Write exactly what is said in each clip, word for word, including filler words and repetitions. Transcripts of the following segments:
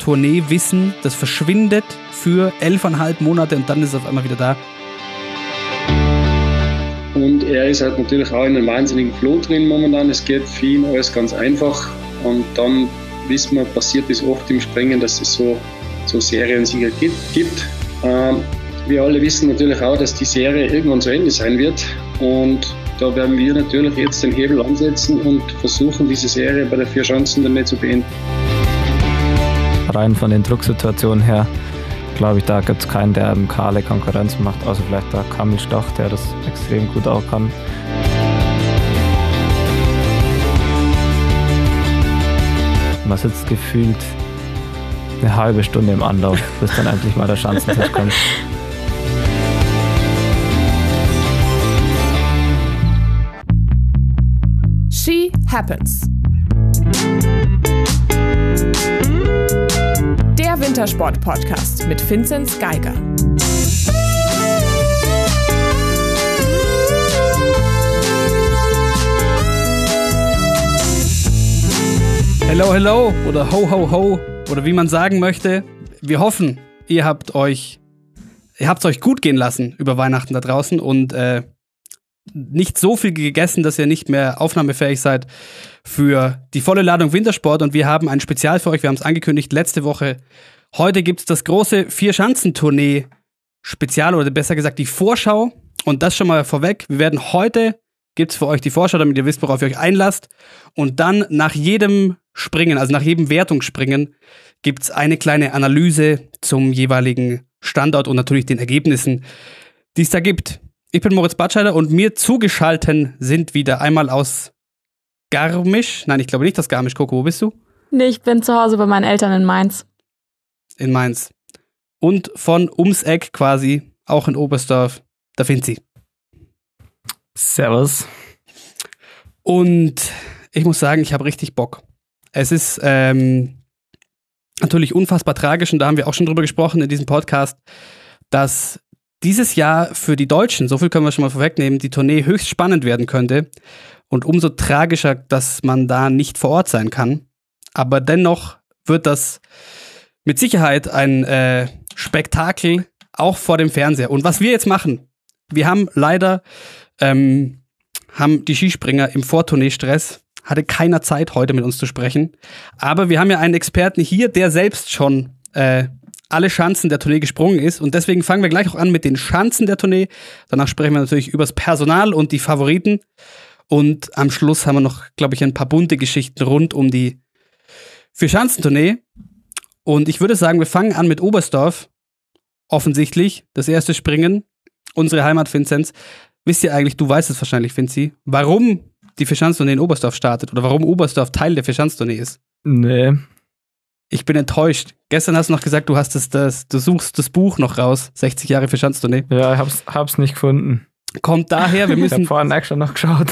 Tourneewissen, das verschwindet für elfeinhalb Monate und dann ist es auf einmal wieder da. Und er ist halt natürlich auch in einem wahnsinnigen Flow drin momentan. Es geht für ihn alles ganz einfach. Und dann wissen wir, passiert es oft im Springen, dass es so, so Seriensieger gibt. Ähm, wir alle wissen natürlich auch, dass die Serie irgendwann zu Ende sein wird. Und da werden wir natürlich jetzt den Hebel ansetzen und versuchen, diese Serie bei der Vierschanzentournee zu beenden. Rein von den Drucksituationen her, glaube ich, da gibt es keinen, der im Kahle Konkurrenz macht, außer vielleicht der Kamil Stach, der das extrem gut auch kann. Man sitzt gefühlt eine halbe Stunde im Anlauf, bis dann endlich mal der Schanzentest kommt. She Happens. Der Wintersport-Podcast mit Vinzenz Geiger. Hello, hello oder ho, ho, ho oder wie man sagen möchte. Wir hoffen, ihr habt euch, ihr habt es euch gut gehen lassen über Weihnachten da draußen und äh, nicht so viel gegessen, dass ihr nicht mehr aufnahmefähig seid für die volle Ladung Wintersport. Und wir haben ein Spezial für euch. Wir haben es angekündigt letzte Woche. Heute gibt es das große Vier-Schanzentournee-Spezial oder besser gesagt die Vorschau. Und das schon mal vorweg. Wir werden heute, gibt es für euch die Vorschau, damit ihr wisst, worauf ihr euch einlasst. Und dann nach jedem Springen, also nach jedem Wertungsspringen, gibt es eine kleine Analyse zum jeweiligen Standort und natürlich den Ergebnissen, die es da gibt. Ich bin Moritz Batscheider und mir zugeschalten sind wieder einmal aus Garmisch. Nein, ich glaube nicht aus Garmisch. Coco, wo bist du? Nee, ich bin zu Hause bei meinen Eltern in Mainz. In Mainz. Und von ums Eck quasi, auch in Oberstdorf, da Vinzi. Servus. Und ich muss sagen, ich habe richtig Bock. Es ist ähm, natürlich unfassbar tragisch und da haben wir auch schon drüber gesprochen in diesem Podcast, dass dieses Jahr für die Deutschen, so viel können wir schon mal vorwegnehmen, die Tournee höchst spannend werden könnte und umso tragischer, dass man da nicht vor Ort sein kann. Aber dennoch wird das mit Sicherheit ein äh, Spektakel, auch vor dem Fernseher. Und was wir jetzt machen, wir haben leider, ähm, haben die Skispringer im Vortournee-Stress, hatte keiner Zeit, heute mit uns zu sprechen. Aber wir haben ja einen Experten hier, der selbst schon äh, alle Schanzen der Tournee gesprungen ist. Und deswegen fangen wir gleich auch an mit den Schanzen der Tournee. Danach sprechen wir natürlich über das Personal und die Favoriten. Und am Schluss haben wir noch, glaube ich, ein paar bunte Geschichten rund um die Vier-Schanzentournee. Und ich würde sagen, wir fangen an mit Oberstdorf. Offensichtlich, das erste Springen. Unsere Heimat, Vinzenz. Wisst ihr eigentlich, du weißt es wahrscheinlich, Vinzi, warum die Vier-Schanzentournee in Oberstdorf startet oder warum Oberstdorf Teil der Vier-Schanzentournee ist? Nee. Ich bin enttäuscht. Gestern hast du noch gesagt, du hast das, das, du suchst das Buch noch raus. sechzig Jahre Vier-Schanzentournee. Ja, ich hab's, hab's nicht gefunden. Kommt daher, wir müssen... Ich hab vorhin extra noch geschaut.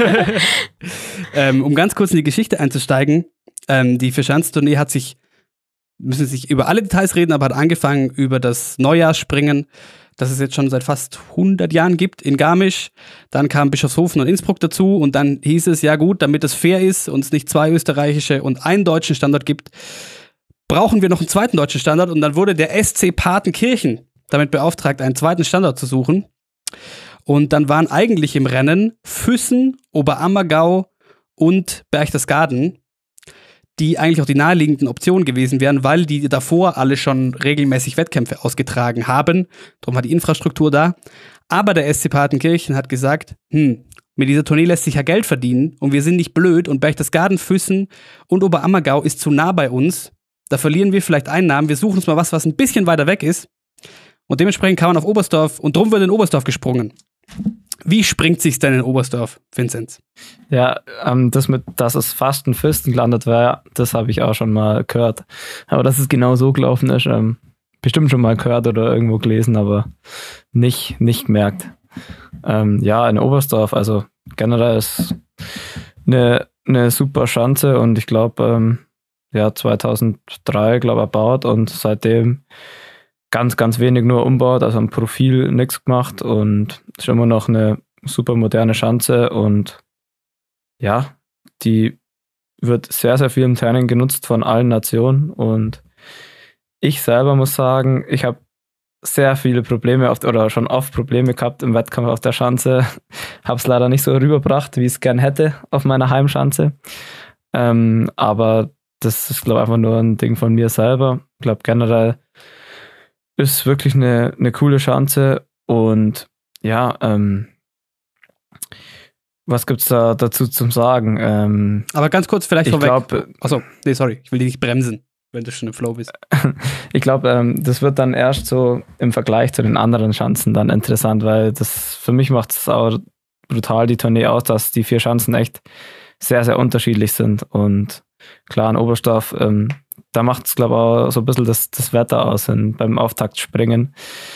ähm, um ganz kurz in die Geschichte einzusteigen, ähm, die Vier-Schanzentournee hat sich, müssen sich über alle Details reden, aber hat angefangen über das Neujahrsspringen, das es jetzt schon seit fast hundert Jahren gibt in Garmisch. Dann kam Bischofshofen und Innsbruck dazu und dann hieß es, ja gut, damit es fair ist und es nicht zwei österreichische und einen deutschen Standort gibt, brauchen wir noch einen zweiten deutschen Standort und dann wurde der S C Partenkirchen damit beauftragt, einen zweiten Standort zu suchen. Und dann waren eigentlich im Rennen Füssen, Oberammergau und Berchtesgaden, die eigentlich auch die naheliegenden Optionen gewesen wären, weil die davor alle schon regelmäßig Wettkämpfe ausgetragen haben. Darum war die Infrastruktur da. Aber der S C Partenkirchen hat gesagt, hm, mit dieser Tournee lässt sich ja Geld verdienen und wir sind nicht blöd und Berchtesgaden, Füssen und Oberammergau ist zu nah bei uns. Da verlieren wir vielleicht Einnahmen. Wir suchen uns mal was, was ein bisschen weiter weg ist. Und dementsprechend kam man auf Oberstdorf und drum wird in Oberstdorf gesprungen. Wie springt sich's denn in Oberstdorf, Vinzenz? Ja, ähm, das mit, dass es fast in Füssen gelandet war, das habe ich auch schon mal gehört. Aber dass es genau so gelaufen ist, ähm, bestimmt schon mal gehört oder irgendwo gelesen, aber nicht, nicht gemerkt. Ähm, ja, in Oberstdorf, also generell ist eine, eine super Schanze und ich glaube, ähm, ja, zweitausenddrei, glaube ich, erbaut und seitdem ganz, ganz wenig nur umbaut, also am Profil nichts gemacht und ist immer noch eine super moderne Schanze und ja, die wird sehr, sehr viel im Training genutzt von allen Nationen und ich selber muss sagen, ich habe sehr viele Probleme oft oder schon oft Probleme gehabt im Wettkampf auf der Schanze. Habe es leider nicht so rübergebracht, wie ich es gern hätte auf meiner Heimschanze. Ähm, aber das ist, glaube ich, einfach nur ein Ding von mir selber. Ich glaube, generell ist wirklich eine, eine coole Schanze. Und ja, ähm, was gibt's da dazu zum Sagen? Ähm, aber ganz kurz vielleicht ich vorweg. Glaub, Achso, nee, sorry, ich will dich nicht bremsen, wenn du schon im Flow bist. Ich glaube, ähm, das wird dann erst so im Vergleich zu den anderen Schanzen dann interessant, weil das für mich macht es auch brutal die Tournee aus, dass die vier Schanzen echt sehr, sehr unterschiedlich sind. Und klar, in Oberstdorf, ähm, da macht es, glaube ich, auch so ein bisschen das, das Wetter aus in, beim Auftaktspringen.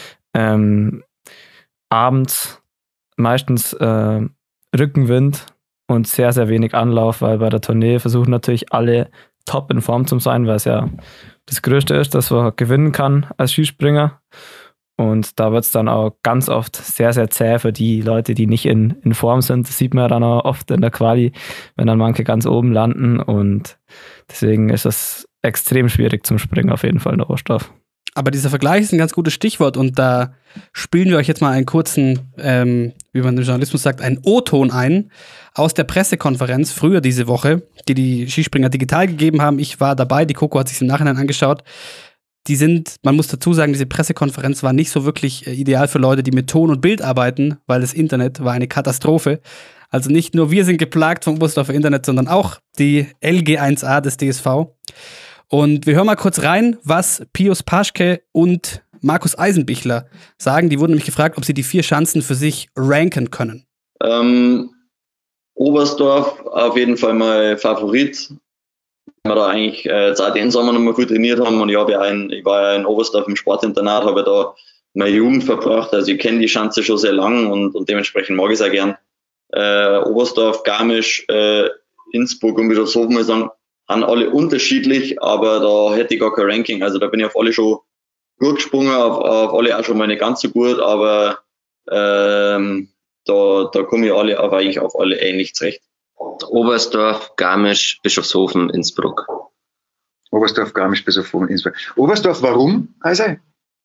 Ähm, abends meistens äh, Rückenwind und sehr, sehr wenig Anlauf, weil bei der Tournee versuchen natürlich alle top in Form zu sein, weil es ja das Größte ist, dass man gewinnen kann als Skispringer. Und da wird es dann auch ganz oft sehr, sehr zäh für die Leute, die nicht in, in Form sind. Das sieht man ja dann auch oft in der Quali, wenn dann manche ganz oben landen. Und deswegen ist es extrem schwierig zum Springen auf jeden Fall in Oberstdorf. Aber dieser Vergleich ist ein ganz gutes Stichwort und da spielen wir euch jetzt mal einen kurzen, ähm, wie man im Journalismus sagt, einen O-Ton ein aus der Pressekonferenz früher diese Woche, die die Skispringer digital gegeben haben. Ich war dabei, die Coco hat sich im Nachhinein angeschaut. Die sind, man muss dazu sagen, diese Pressekonferenz war nicht so wirklich äh, ideal für Leute, die mit Ton und Bild arbeiten, weil das Internet war eine Katastrophe. Also nicht nur wir sind geplagt vom Oberstdorfer Internet, sondern auch die L G eins A des D S V. Und wir hören mal kurz rein, was Pius Paschke und Markus Eisenbichler sagen. Die wurden nämlich gefragt, ob sie die vier Schanzen für sich ranken können. Ähm, Oberstdorf auf jeden Fall mein Favorit. Wir da eigentlich äh, jetzt auch den Sommer noch mal gut trainiert haben und ich, hab ja ein, ich war ja in Oberstdorf im Sportinternat, habe da meine Jugend verbracht, also ich kenne die Schanze schon sehr lang und, und dementsprechend mag ich es auch gern. Äh, Oberstdorf, Garmisch, äh, Innsbruck und Bischofshofen, muss ich sagen, sind alle unterschiedlich, aber da hätte ich gar kein Ranking, also da bin ich auf alle schon gut gesprungen, auf, auf alle auch schon mal nicht ganz so gut, aber ähm, da, da komme ich alle auf, eigentlich auf alle ähnlich zurecht. Oberstdorf, Garmisch, Bischofshofen, Innsbruck. Oberstdorf, Garmisch, Bischofshofen, Innsbruck. Oberstdorf, warum, Heise?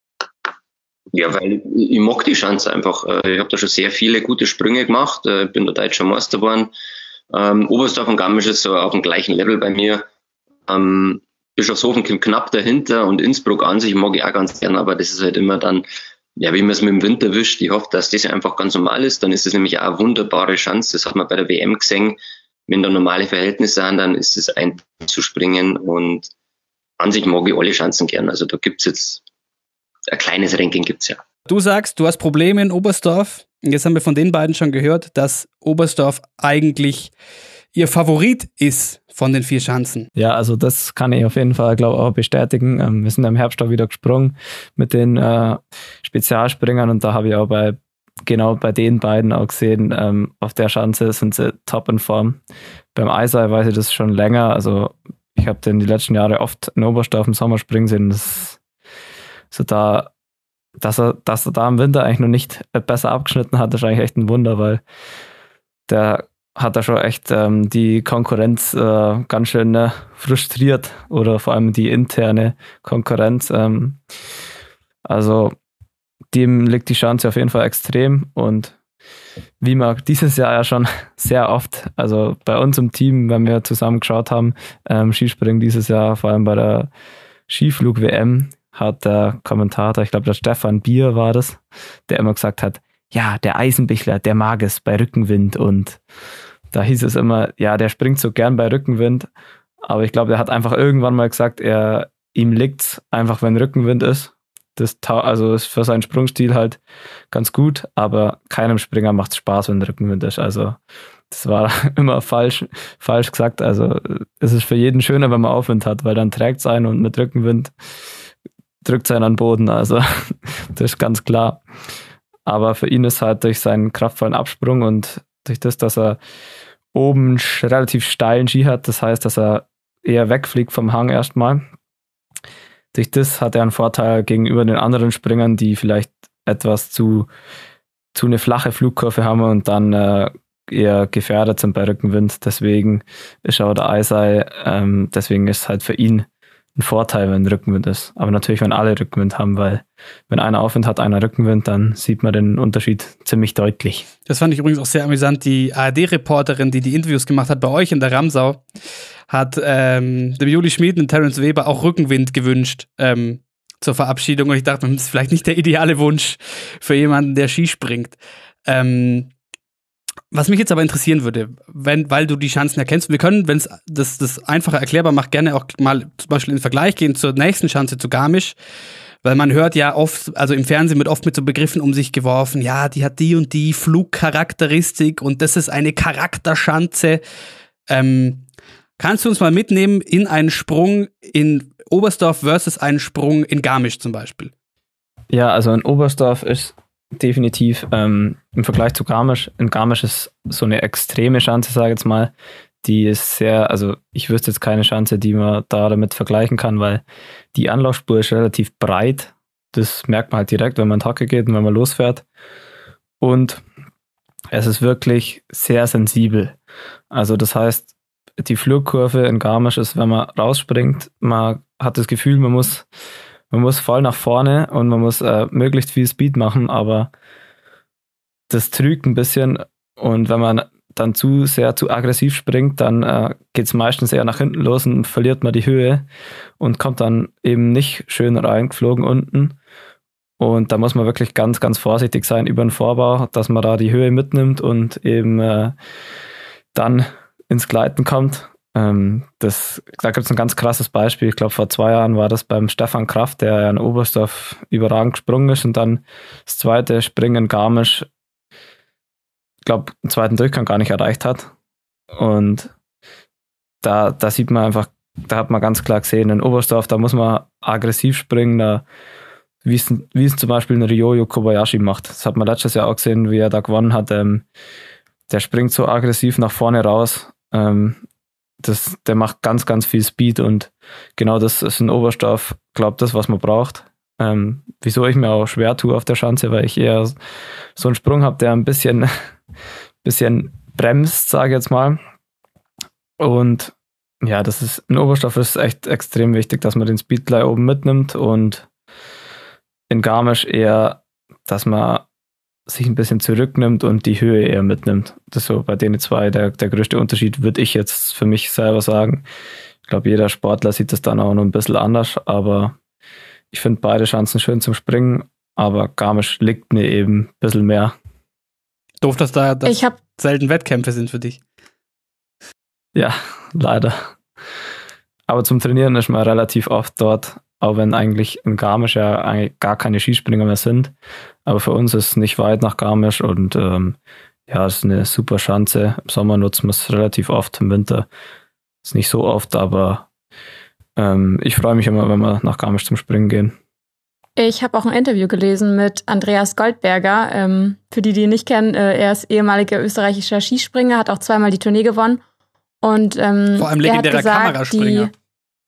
Ja, weil ich mag die Schanze einfach. Ich habe da schon sehr viele gute Sprünge gemacht. Ich bin da deutscher Meister geworden. Ähm, Oberstdorf und Garmisch ist so auf dem gleichen Level bei mir. Ähm, Bischofshofen kommt knapp dahinter und Innsbruck an sich mag ich auch ganz gern, aber das ist halt immer dann, ja, wie man es mit dem Winter wischt. Ich hoffe, dass das einfach ganz normal ist. Dann ist es nämlich auch eine wunderbare Chance. Das hat man bei der W M gesehen. Wenn da normale Verhältnisse sind, dann ist es einzuspringen und an sich mag ich alle Chancen gern. Also da gibt's jetzt ein kleines Ranking gibt's ja. Du sagst, du hast Probleme in Oberstdorf. Jetzt haben wir von den beiden schon gehört, dass Oberstdorf eigentlich ihr Favorit ist von den vier Schanzen. Ja, also das kann ich auf jeden Fall, glaube ich, auch bestätigen. Ähm, wir sind im Herbst auch wieder gesprungen mit den äh, Spezialspringern und da habe ich auch bei genau bei den beiden auch gesehen, ähm, auf der Schanze sind sie top in Form. Beim Eisei weiß ich das schon länger, also ich habe den die letzten Jahre oft in Oberstdorf im Sommer springen sehen. Das so da, dass er, dass er da im Winter eigentlich noch nicht besser abgeschnitten hat, ist eigentlich echt ein Wunder, weil der hat da schon echt ähm, die Konkurrenz äh, ganz schön äh, frustriert oder vor allem die interne Konkurrenz. Ähm, also dem liegt die Chance auf jeden Fall extrem und wie man dieses Jahr ja schon sehr oft, also bei uns im Team, wenn wir zusammen geschaut haben, ähm, Skispringen dieses Jahr, vor allem bei der Skiflug-W M, hat der Kommentator, ich glaube der Stefan Bier war das, der immer gesagt hat, ja, der Eisenbichler, der mag es bei Rückenwind und da hieß es immer, ja, der springt so gern bei Rückenwind, aber ich glaube, der hat einfach irgendwann mal gesagt, er ihm liegt's einfach, wenn Rückenwind ist. Das also ist für seinen Sprungstil halt ganz gut, aber keinem Springer macht es Spaß, wenn Rückenwind ist. Also das war immer falsch, falsch gesagt. Also es ist für jeden schöner, wenn man Aufwind hat, weil dann trägt es einen und mit Rückenwind drückt es einen an den Boden. Also das ist ganz klar. Aber für ihn ist halt durch seinen kraftvollen Absprung und durch das, dass er oben relativ steilen Ski hat, das heißt, dass er eher wegfliegt vom Hang erstmal. Durch das hat er einen Vorteil gegenüber den anderen Springern, die vielleicht etwas zu, zu eine flache Flugkurve haben und dann äh, eher gefährdet sind bei Rückenwind. Deswegen ist auch der Eisei, ähm, deswegen ist halt für ihn ein Vorteil, wenn Rückenwind ist. Aber natürlich, wenn alle Rückenwind haben, weil wenn einer Aufwind hat, einer Rückenwind, dann sieht man den Unterschied ziemlich deutlich. Das fand ich übrigens auch sehr amüsant. Die A R D-Reporterin, die die Interviews gemacht hat bei euch in der Ramsau, hat ähm, dem Juli Schmid und Terence Weber auch Rückenwind gewünscht ähm, zur Verabschiedung. Und ich dachte, das ist vielleicht nicht der ideale Wunsch für jemanden, der Ski springt. Ähm, Was mich jetzt aber interessieren würde, wenn, weil du die Schanzen erkennst, wir können, wenn es das, das einfacher erklärbar macht, gerne auch mal zum Beispiel in den Vergleich gehen zur nächsten Schanze, zu Garmisch, weil man hört ja oft, also im Fernsehen wird oft mit so Begriffen um sich geworfen, ja, die hat die und die Flugcharakteristik und das ist eine Charakterschanze. Ähm, kannst du uns mal mitnehmen in einen Sprung in Oberstdorf versus einen Sprung in Garmisch zum Beispiel? Ja, also in Oberstdorf ist definitiv ähm, im Vergleich zu Garmisch. In Garmisch ist so eine extreme Schanze, sage ich jetzt mal, die ist sehr, also ich wüsste jetzt keine Schanze, die man da damit vergleichen kann, weil die Anlaufspur ist relativ breit. Das merkt man halt direkt, wenn man in die Hocke geht und wenn man losfährt. Und es ist wirklich sehr sensibel. Also das heißt, die Flugkurve in Garmisch ist, wenn man rausspringt, man hat das Gefühl, man muss Man muss voll nach vorne und man muss äh, möglichst viel Speed machen, aber das trügt ein bisschen und wenn man dann zu sehr zu aggressiv springt, dann äh, geht es meistens eher nach hinten los und verliert man die Höhe und kommt dann eben nicht schön reingeflogen unten. Und da muss man wirklich ganz, ganz vorsichtig sein über den Vorbau, dass man da die Höhe mitnimmt und eben äh, dann ins Gleiten kommt. Das, da gibt es ein ganz krasses Beispiel. Ich glaube, vor zwei Jahren war das beim Stefan Kraft, der ja in Oberstdorf überragend gesprungen ist und dann das zweite Springen in Garmisch, ich glaube, den zweiten Durchgang gar nicht erreicht hat. Und da, da sieht man einfach, da hat man ganz klar gesehen, in Oberstdorf, da muss man aggressiv springen, da, wie es, wie es zum Beispiel ein Ryoyo Kobayashi macht. Das hat man letztes Jahr auch gesehen, wie er da gewonnen hat. Ähm, der springt so aggressiv nach vorne raus. Ähm, Das, der macht ganz, ganz viel Speed und genau das ist in Oberstdorf, glaube ich, das, was man braucht. Ähm, wieso ich mir auch schwer tue auf der Schanze, weil ich eher so einen Sprung habe, der ein bisschen, bisschen bremst, sage ich jetzt mal. Und ja, das ist in Oberstdorf ist echt extrem wichtig, dass man den Speed gleich oben mitnimmt und in Garmisch eher, dass man sich ein bisschen zurücknimmt und die Höhe eher mitnimmt. Das ist so bei denen zwei der, der größte Unterschied, würde ich jetzt für mich selber sagen. Ich glaube, jeder Sportler sieht das dann auch noch ein bisschen anders, aber ich finde beide Schanzen schön zum Springen, aber Garmisch liegt mir eben ein bisschen mehr. Doof, dass da dass ich hab selten Wettkämpfe sind für dich. Ja, leider. Aber zum Trainieren ist man relativ oft dort, auch wenn eigentlich in Garmisch ja eigentlich gar keine Skispringer mehr sind. Aber für uns ist es nicht weit nach Garmisch und ähm, ja, es ist eine super Schanze. Im Sommer nutzen wir es relativ oft, im Winter ist nicht so oft, aber ähm, ich freue mich immer, wenn wir nach Garmisch zum Springen gehen. Ich habe auch ein Interview gelesen mit Andreas Goldberger. Ähm, für die, die ihn nicht kennen, äh, er ist ehemaliger österreichischer Skispringer, hat auch zweimal die Tournee gewonnen. Und, ähm, Vor allem legendärer Kameraspringer. Die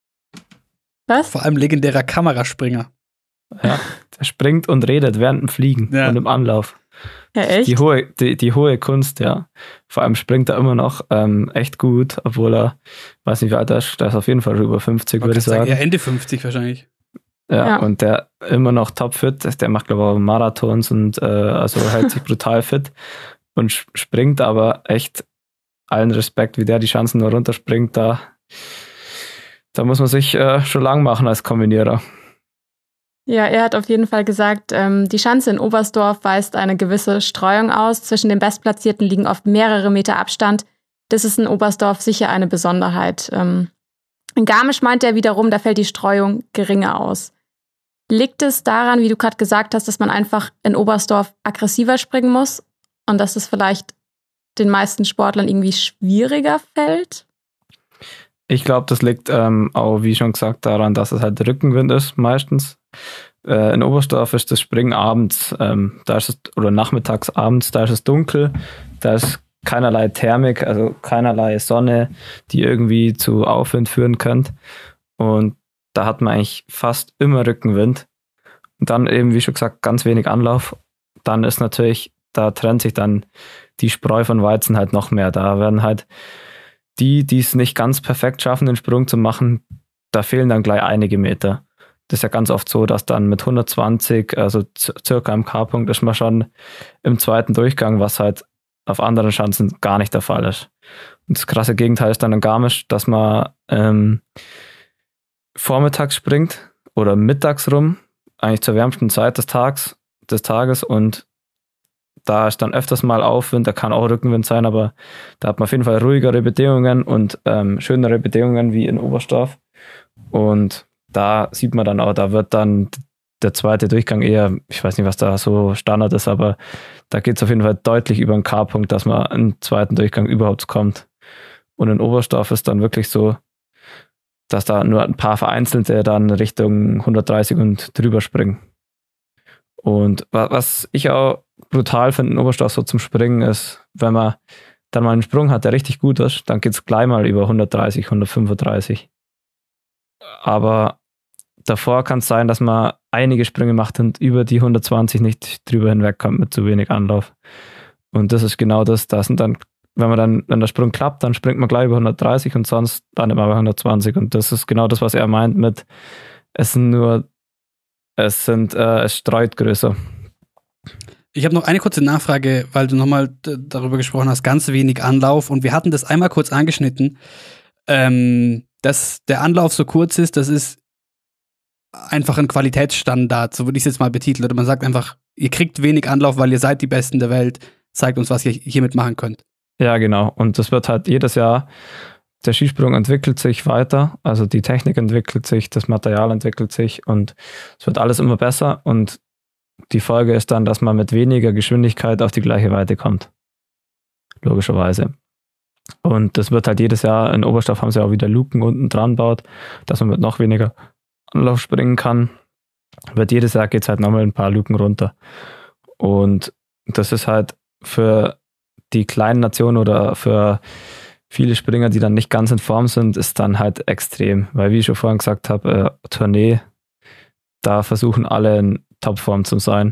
Was? Vor allem legendärer Kameraspringer. Ja, der springt und redet während dem Fliegen ja. und im Anlauf. Ja, echt? Die hohe, die, die hohe Kunst, ja. Vor allem springt er immer noch ähm, echt gut, obwohl er, weiß nicht wie alt er ist, der ist auf jeden Fall über fünfzig, würde ich sagen. Ja, Ende fünfzig wahrscheinlich. Ja, ja, und der immer noch topfit, der macht glaube ich auch Marathons und äh, also hält sich brutal fit und springt aber echt allen Respekt, wie der die Schanzen nur runterspringt, da Da muss man sich äh, schon lang machen als Kombinierer. Ja, er hat auf jeden Fall gesagt, ähm, die Schanze in Oberstdorf weist eine gewisse Streuung aus. Zwischen den Bestplatzierten liegen oft mehrere Meter Abstand. Das ist in Oberstdorf sicher eine Besonderheit. Ähm, in Garmisch meint er wiederum, da fällt die Streuung geringer aus. Liegt es daran, wie du gerade gesagt hast, dass man einfach in Oberstdorf aggressiver springen muss und dass es vielleicht den meisten Sportlern irgendwie schwieriger fällt? Ich glaube, das liegt ähm, auch, wie schon gesagt, daran, dass es halt Rückenwind ist meistens. Äh, in Oberstdorf ist das Springen abends, ähm, da ist es, oder nachmittags abends, da ist es dunkel, da ist keinerlei Thermik, also keinerlei Sonne, die irgendwie zu Aufwind führen könnte. Und da hat man eigentlich fast immer Rückenwind. Und dann eben, wie schon gesagt, ganz wenig Anlauf. Dann ist natürlich, da trennt sich dann die Spreu von Weizen halt noch mehr. Da werden halt die, die es nicht ganz perfekt schaffen, den Sprung zu machen, da fehlen dann gleich einige Meter. Das ist ja ganz oft so, dass dann mit hundertzwanzig, also circa im K-Punkt, ist man schon im zweiten Durchgang, was halt auf anderen Schanzen gar nicht der Fall ist. Und das krasse Gegenteil ist dann in Garmisch, dass man ähm, vormittags springt oder mittags rum, eigentlich zur wärmsten Zeit des Tages, des Tages und da ist dann öfters mal Aufwind, da kann auch Rückenwind sein, aber da hat man auf jeden Fall ruhigere Bedingungen und ähm, schönere Bedingungen wie in Oberstdorf. Und da sieht man dann auch, da wird dann der zweite Durchgang eher, ich weiß nicht, was da so Standard ist, aber da geht es auf jeden Fall deutlich über den K-Punkt, dass man im zweiten Durchgang überhaupt kommt. Und in Oberstdorf ist dann wirklich so, dass da nur ein paar Vereinzelte dann Richtung hundertdreißig und drüber springen. Und was ich auch brutal finde in Oberstdorf so zum Springen ist, wenn man dann mal einen Sprung hat, der richtig gut ist, dann geht es gleich mal über hundertdreißig, hundertfünfunddreißig. Aber davor kann es sein, dass man einige Sprünge macht und über die hundertzwanzig nicht drüber hinwegkommt mit zu wenig Anlauf. Und das ist genau das, das sind dann, wenn man dann, wenn der Sprung klappt, dann springt man gleich über hundertdreißig und sonst dann immer bei hundertzwanzig. Und das ist genau das, was er meint mit, es sind nur, es sind, äh, es streut größer. Ich habe noch eine kurze Nachfrage, weil du nochmal d- darüber gesprochen hast, ganz wenig Anlauf. Und wir hatten das einmal kurz angeschnitten, ähm, dass der Anlauf so kurz ist, das ist einfach ein Qualitätsstandard, so würde ich es jetzt mal betiteln. Oder man sagt einfach, ihr kriegt wenig Anlauf, weil ihr seid die Besten der Welt. Zeigt uns, was ihr hiermit machen könnt. Ja, genau. Und das wird halt jedes Jahr, der Skisprung entwickelt sich weiter, also die Technik entwickelt sich, das Material entwickelt sich und es wird alles immer besser und die Folge ist dann, dass man mit weniger Geschwindigkeit auf die gleiche Weite kommt. Logischerweise. Und das wird halt jedes Jahr, in Oberstdorf haben sie auch wieder Luken unten dran baut, dass man mit noch weniger Anlauf springen kann. Wird jedes Jahr geht es halt nochmal ein paar Luken runter. Und das ist halt für die kleinen Nationen oder für viele Springer, die dann nicht ganz in Form sind, ist dann halt extrem. Weil, wie ich schon vorhin gesagt habe, äh, Tournee, da versuchen alle in Topform zu sein.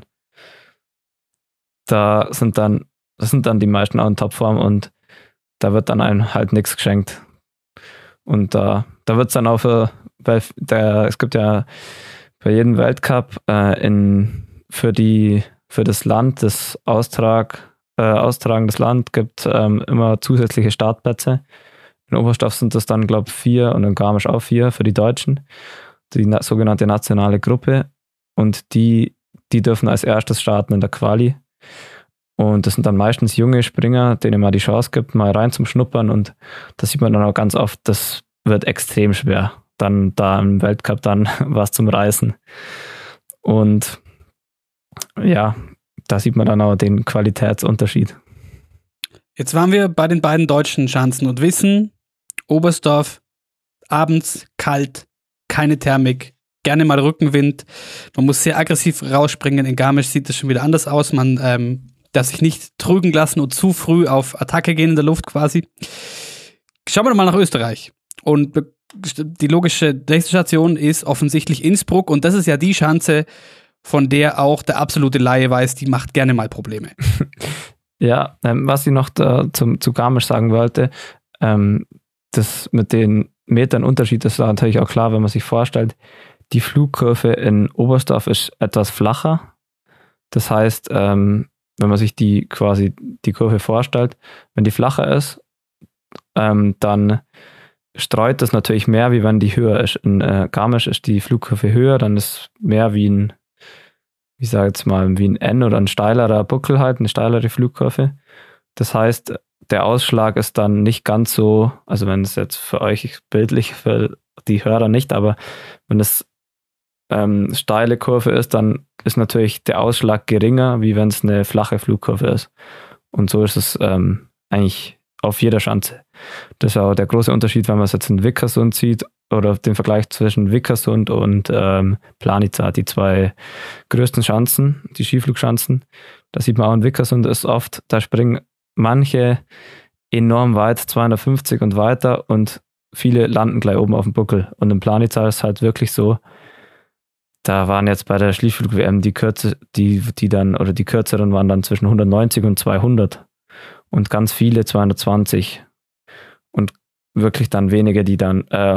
Da sind dann, das sind dann die meisten auch in Topform und da wird dann einem halt nichts geschenkt. Und da, da wird es dann auch für, weil der, es gibt ja bei jedem Weltcup äh, in, für die, für das Land, das Austrag, äh, austragendes Land gibt ähm, immer zusätzliche Startplätze. In Oberstdorf sind das dann, glaube ich, vier und in Garmisch auch vier für die Deutschen. Die na- sogenannte nationale Gruppe. Und die, die dürfen als erstes starten in der Quali. Und das sind dann meistens junge Springer, denen man die Chance gibt, mal rein zum Schnuppern. Und das sieht man dann auch ganz oft, das wird extrem schwer, dann da im Weltcup dann was zum Reißen. Und ja, da sieht man dann auch den Qualitätsunterschied. Jetzt waren wir bei den beiden deutschen Schanzen und wissen, Oberstdorf, abends kalt, keine Thermik, gerne mal Rückenwind. Man muss sehr aggressiv rausspringen. In Garmisch sieht das schon wieder anders aus. Man ähm, darf sich nicht trügen lassen und zu früh auf Attacke gehen in der Luft quasi. Schauen wir doch mal nach Österreich. Und die logische nächste Station ist offensichtlich Innsbruck. Und das ist ja die Schanze, von der auch der absolute Laie weiß, die macht gerne mal Probleme. Ja, ähm, was ich noch da zum, zu Garmisch sagen wollte, ähm, das mit den Metern Unterschied ist da natürlich auch klar, wenn man sich vorstellt, die Flugkurve in Oberstdorf ist etwas flacher. Das heißt, ähm, wenn man sich die quasi die Kurve vorstellt, wenn die flacher ist, ähm, dann streut das natürlich mehr, wie wenn die höher ist. In äh, Garmisch ist die Flugkurve höher, dann ist mehr wie ein, ich sage jetzt mal, wie ein N oder ein steilerer Buckel halt, eine steilere Flugkurve. Das heißt, der Ausschlag ist dann nicht ganz so, also wenn es jetzt für euch bildlich, für die Hörer nicht, aber wenn es ähm, steile Kurve ist, dann ist natürlich der Ausschlag geringer, wie wenn es eine flache Flugkurve ist. Und so ist es ähm, eigentlich auf jeder Schanze. Das ist auch der große Unterschied, wenn man es jetzt in Vickersund sieht oder den Vergleich zwischen Vickersund und ähm, Planica, die zwei größten Schanzen, die Skiflugschanzen. Da sieht man auch in Vickersund ist oft, da springen manche enorm weit, zweihundertfünfzig und weiter und viele landen gleich oben auf dem Buckel. Und in Planica ist es halt wirklich so, da waren jetzt bei der Skiflug-W M die Kürze, die, die dann, oder die kürzeren waren dann zwischen hundertneunzig und zweihundert. Und ganz viele zweihundertzwanzig. Und wirklich dann wenige, die dann, äh, und,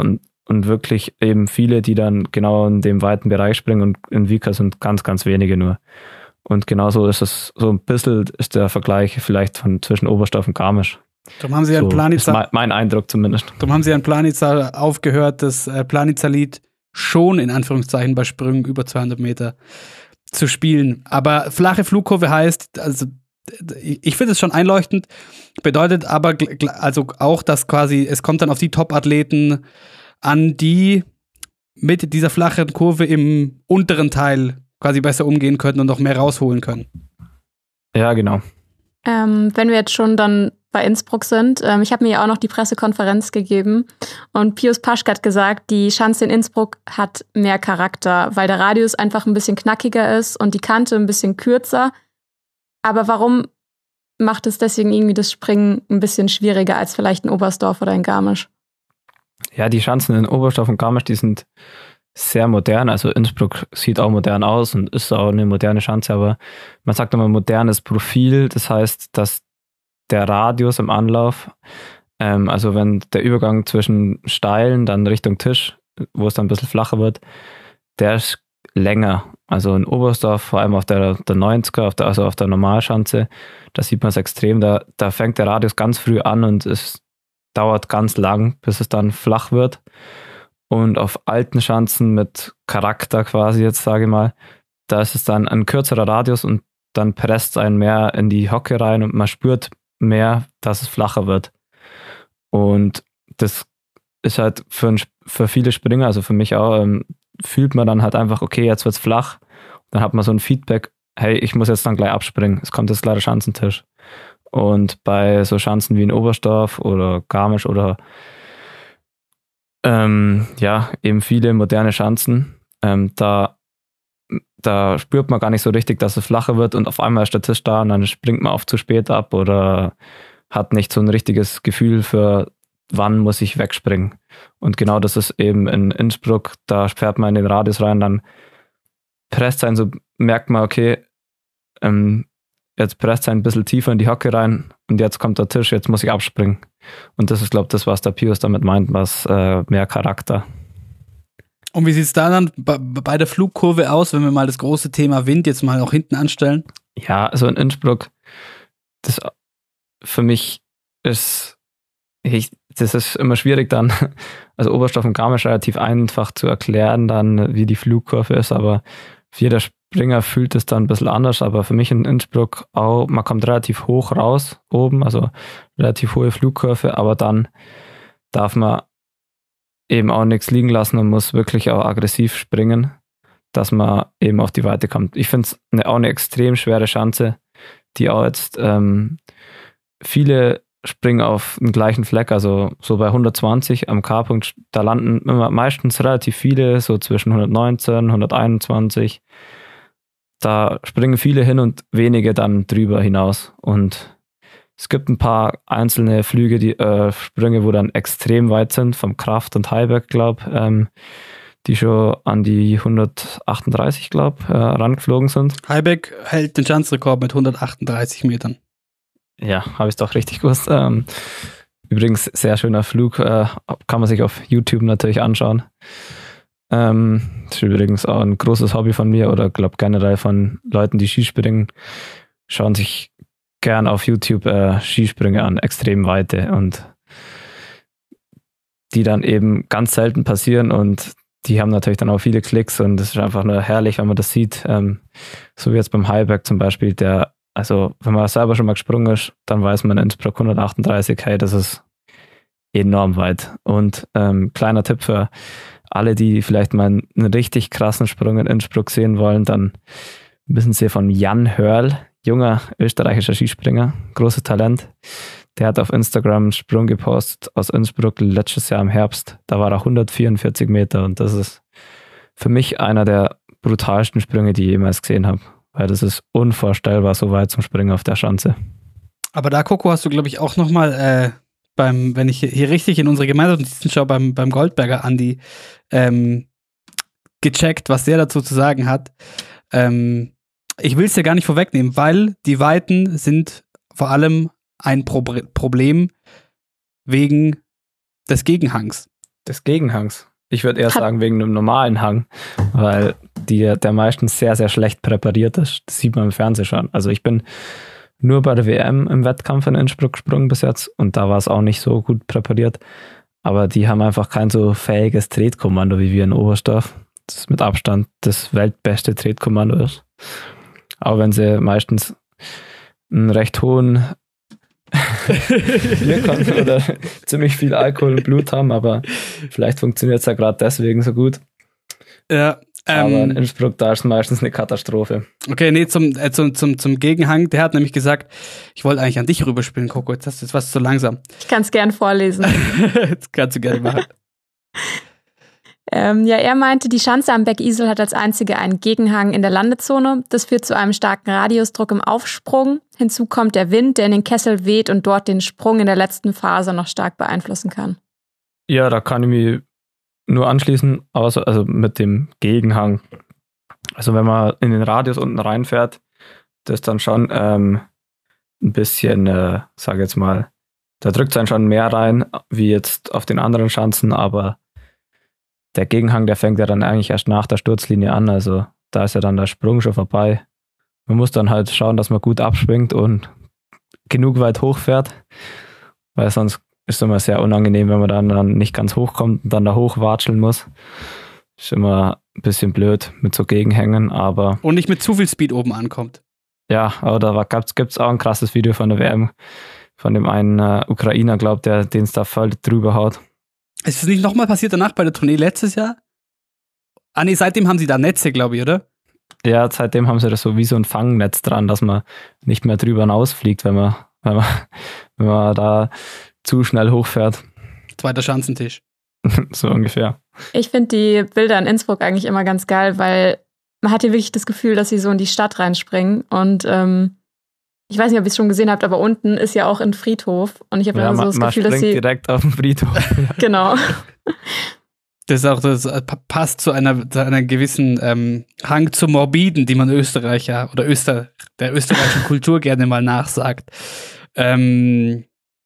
und wirklich eben viele, die dann genau in dem weiten Bereich springen und in Vika sind ganz, ganz wenige nur. Und genauso ist es, so ein bisschen ist der Vergleich vielleicht von zwischen Oberstdorf und Garmisch. Darum haben sie ja so in Planica, mein, mein Eindruck zumindest. Darum haben sie ja in Planica aufgehört, das äh, Planica-Lied schon in Anführungszeichen bei Sprüngen über zweihundert Meter zu spielen. Aber flache Flugkurve heißt, also ich finde es schon einleuchtend, bedeutet aber also auch, dass quasi, es kommt dann auf die Top-Athleten an, die mit dieser flachen Kurve im unteren Teil quasi besser umgehen könnten und noch mehr rausholen können. Ja, genau. Ähm, wenn wir jetzt schon dann bei Innsbruck sind, ähm, ich habe mir ja auch noch die Pressekonferenz gegeben und Pius Paschke hat gesagt, die Schanze in Innsbruck hat mehr Charakter, weil der Radius einfach ein bisschen knackiger ist und die Kante ein bisschen kürzer. Aber warum macht es deswegen irgendwie das Springen ein bisschen schwieriger als vielleicht in Oberstdorf oder in Garmisch? Ja, die Schanzen in Oberstdorf und Garmisch, die sind sehr modern. Also Innsbruck sieht auch modern aus und ist auch eine moderne Schanze, aber man sagt immer modernes Profil. Das heißt, dass der Radius im Anlauf, ähm, also wenn der Übergang zwischen Steilen dann Richtung Tisch, wo es dann ein bisschen flacher wird, der ist länger. Also in Oberstdorf, vor allem auf der, der neunziger, auf der, also auf der Normalschanze, da sieht man es extrem. Da, da fängt der Radius ganz früh an und es dauert ganz lang, bis es dann flach wird. Und auf alten Schanzen mit Charakter quasi jetzt, sage ich mal, da ist es dann ein kürzerer Radius und dann presst es einen mehr in die Hocke rein und man spürt mehr, dass es flacher wird. Und das ist halt für, ein, für viele Springer, also für mich auch, ähm, fühlt man dann halt einfach, okay, jetzt wird's flach. Dann hat man so ein Feedback, hey, ich muss jetzt dann gleich abspringen. Es kommt jetzt gleich der Schanzentisch. Und bei so Schanzen wie in Oberstdorf oder Garmisch oder ähm, ja, eben viele moderne Schanzen, ähm, da, da spürt man gar nicht so richtig, dass es flacher wird und auf einmal ist der Tisch da und dann springt man oft zu spät ab oder hat nicht so ein richtiges Gefühl für wann muss ich wegspringen. Und genau das ist eben in Innsbruck, da fährt man in den Radius rein, dann presst sein, so merkt man, okay, ähm, jetzt presst sein ein bisschen tiefer in die Hocke rein und jetzt kommt der Tisch, jetzt muss ich abspringen. Und das ist, glaube ich, das, was der Pius damit meint, was äh, mehr Charakter. Und wie sieht es da dann bei, bei der Flugkurve aus, wenn wir mal das große Thema Wind jetzt mal auch hinten anstellen? Ja, also in Innsbruck, das für mich ist Ich, das ist immer schwierig dann, also Oberstdorf und Garmisch relativ einfach zu erklären dann, wie die Flugkurve ist, aber jeder Springer fühlt es dann ein bisschen anders, aber für mich in Innsbruck auch, man kommt relativ hoch raus oben, also relativ hohe Flugkurve, aber dann darf man eben auch nichts liegen lassen und muss wirklich auch aggressiv springen, dass man eben auf die Weite kommt. Ich finde es eine, auch eine extrem schwere Schanze, die auch jetzt ähm, viele springen auf den gleichen Fleck, also so bei hundertzwanzig am K-Punkt, da landen immer meistens relativ viele, so zwischen hundertneunzehn, hunderteinundzwanzig. Da springen viele hin und wenige dann drüber hinaus. Und es gibt ein paar einzelne Flüge, die äh, Sprünge, wo dann extrem weit sind, vom Kraft und Heiberg, glaube ich, ähm, die schon an die hundertachtunddreißig, glaube ich, äh, rangeflogen sind. Heiberg hält den Schanzrekord mit hundertachtunddreißig Metern. Ja, habe ich doch richtig gewusst. Ähm, übrigens, sehr schöner Flug, äh, kann man sich auf YouTube natürlich anschauen. Ähm, das ist übrigens auch ein großes Hobby von mir oder glaube generell von Leuten, die Skispringen, schauen sich gern auf YouTube äh, Skisprünge an, extrem weite und die dann eben ganz selten passieren und die haben natürlich dann auch viele Klicks und es ist einfach nur herrlich, wenn man das sieht. Ähm, so wie jetzt beim Heiberg zum Beispiel, der Also, wenn man selber schon mal gesprungen ist, dann weiß man in Innsbruck hundertachtunddreißig, hey, das ist enorm weit. Und ähm, kleiner Tipp für alle, die vielleicht mal einen richtig krassen Sprung in Innsbruck sehen wollen, dann wissen sie von Jan Hörl, junger österreichischer Skispringer, großes Talent. Der hat auf Instagram einen Sprung gepostet aus Innsbruck letztes Jahr im Herbst. Da war er hundertvierundvierzig Meter und das ist für mich einer der brutalsten Sprünge, die ich jemals gesehen habe. Weil das ist unvorstellbar, so weit zum Springen auf der Schanze. Aber da, Coco, hast du, glaube ich, auch nochmal äh, beim, wenn ich hier richtig in unsere Gemeinschaftsnotizen schaue, beim, beim Goldberger Andi ähm, gecheckt, was der dazu zu sagen hat. Ähm, ich will es ja gar nicht vorwegnehmen, weil die Weiten sind vor allem ein Pro- Problem wegen des Gegenhangs. Des Gegenhangs? Ich würde eher sagen, wegen einem normalen Hang, weil die, der meistens sehr, sehr schlecht präpariert ist. Das sieht man im Fernsehen schon. Also ich bin nur bei der W M im Wettkampf in Innsbruck gesprungen bis jetzt und da war es auch nicht so gut präpariert. Aber die haben einfach kein so fähiges Tretkommando wie wir in Oberstdorf. Das ist mit Abstand das weltbeste Tretkommando ist. Auch wenn sie meistens einen recht hohen Bierkonsum oder ziemlich viel Alkohol im Blut haben, aber vielleicht funktioniert es ja gerade deswegen so gut. Ja, ähm, aber in Innsbruck, da ist es meistens eine Katastrophe. Okay, nee, zum, äh, zum, zum, zum Gegenhang, der hat nämlich gesagt, ich wollte eigentlich an dich rüberspielen, Coco, jetzt hast du jetzt was zu langsam. Ich kann es gern vorlesen. Das kannst du gerne machen. ähm, ja, er meinte, die Schanze am Beckeisel hat als einzige einen Gegenhang in der Landezone. Das führt zu einem starken Radiusdruck im Aufsprung. Hinzu kommt der Wind, der in den Kessel weht und dort den Sprung in der letzten Phase noch stark beeinflussen kann. Ja, da kann ich mich nur anschließen, außer, also mit dem Gegenhang. Also wenn man in den Radius unten reinfährt, das ist dann schon ähm, ein bisschen, äh, sag jetzt mal, da drückt es dann schon mehr rein, wie jetzt auf den anderen Schanzen, aber der Gegenhang, der fängt ja dann eigentlich erst nach der Sturzlinie an, also da ist ja dann der Sprung schon vorbei. Man muss dann halt schauen, dass man gut abschwingt und genug weit hochfährt, weil sonst ist es immer sehr unangenehm, wenn man dann, dann nicht ganz hochkommt und dann da hochwatscheln muss. Ist immer ein bisschen blöd mit so Gegenhängen, aber... Und nicht mit zu viel Speed oben ankommt. Ja, aber da gibt es auch ein krasses Video von der W M, von dem einen äh, Ukrainer, glaubt der den es da voll drüber haut. Ist das nicht nochmal passiert danach bei der Tournee letztes Jahr? Ah nee, seitdem haben sie da Netze, glaube ich, oder? Ja, seitdem haben sie das so wie so ein Fangnetz dran, dass man nicht mehr drüber hinausfliegt, wenn man, wenn man, wenn man da zu schnell hochfährt. Zweiter Schanzentisch. So ungefähr. Ich finde die Bilder in Innsbruck eigentlich immer ganz geil, weil man hat hier wirklich das Gefühl, dass sie so in die Stadt reinspringen. Und ähm, ich weiß nicht, ob ihr es schon gesehen habt, aber unten ist ja auch ein Friedhof. Und ich habe ja, immer so das man Gefühl, dass sie direkt auf dem Friedhof. Genau. Das ist auch, das passt zu einer, zu einer gewissen ähm, Hang zum Morbiden, die man Österreicher oder Öster, der österreichischen Kultur gerne mal nachsagt. Ähm,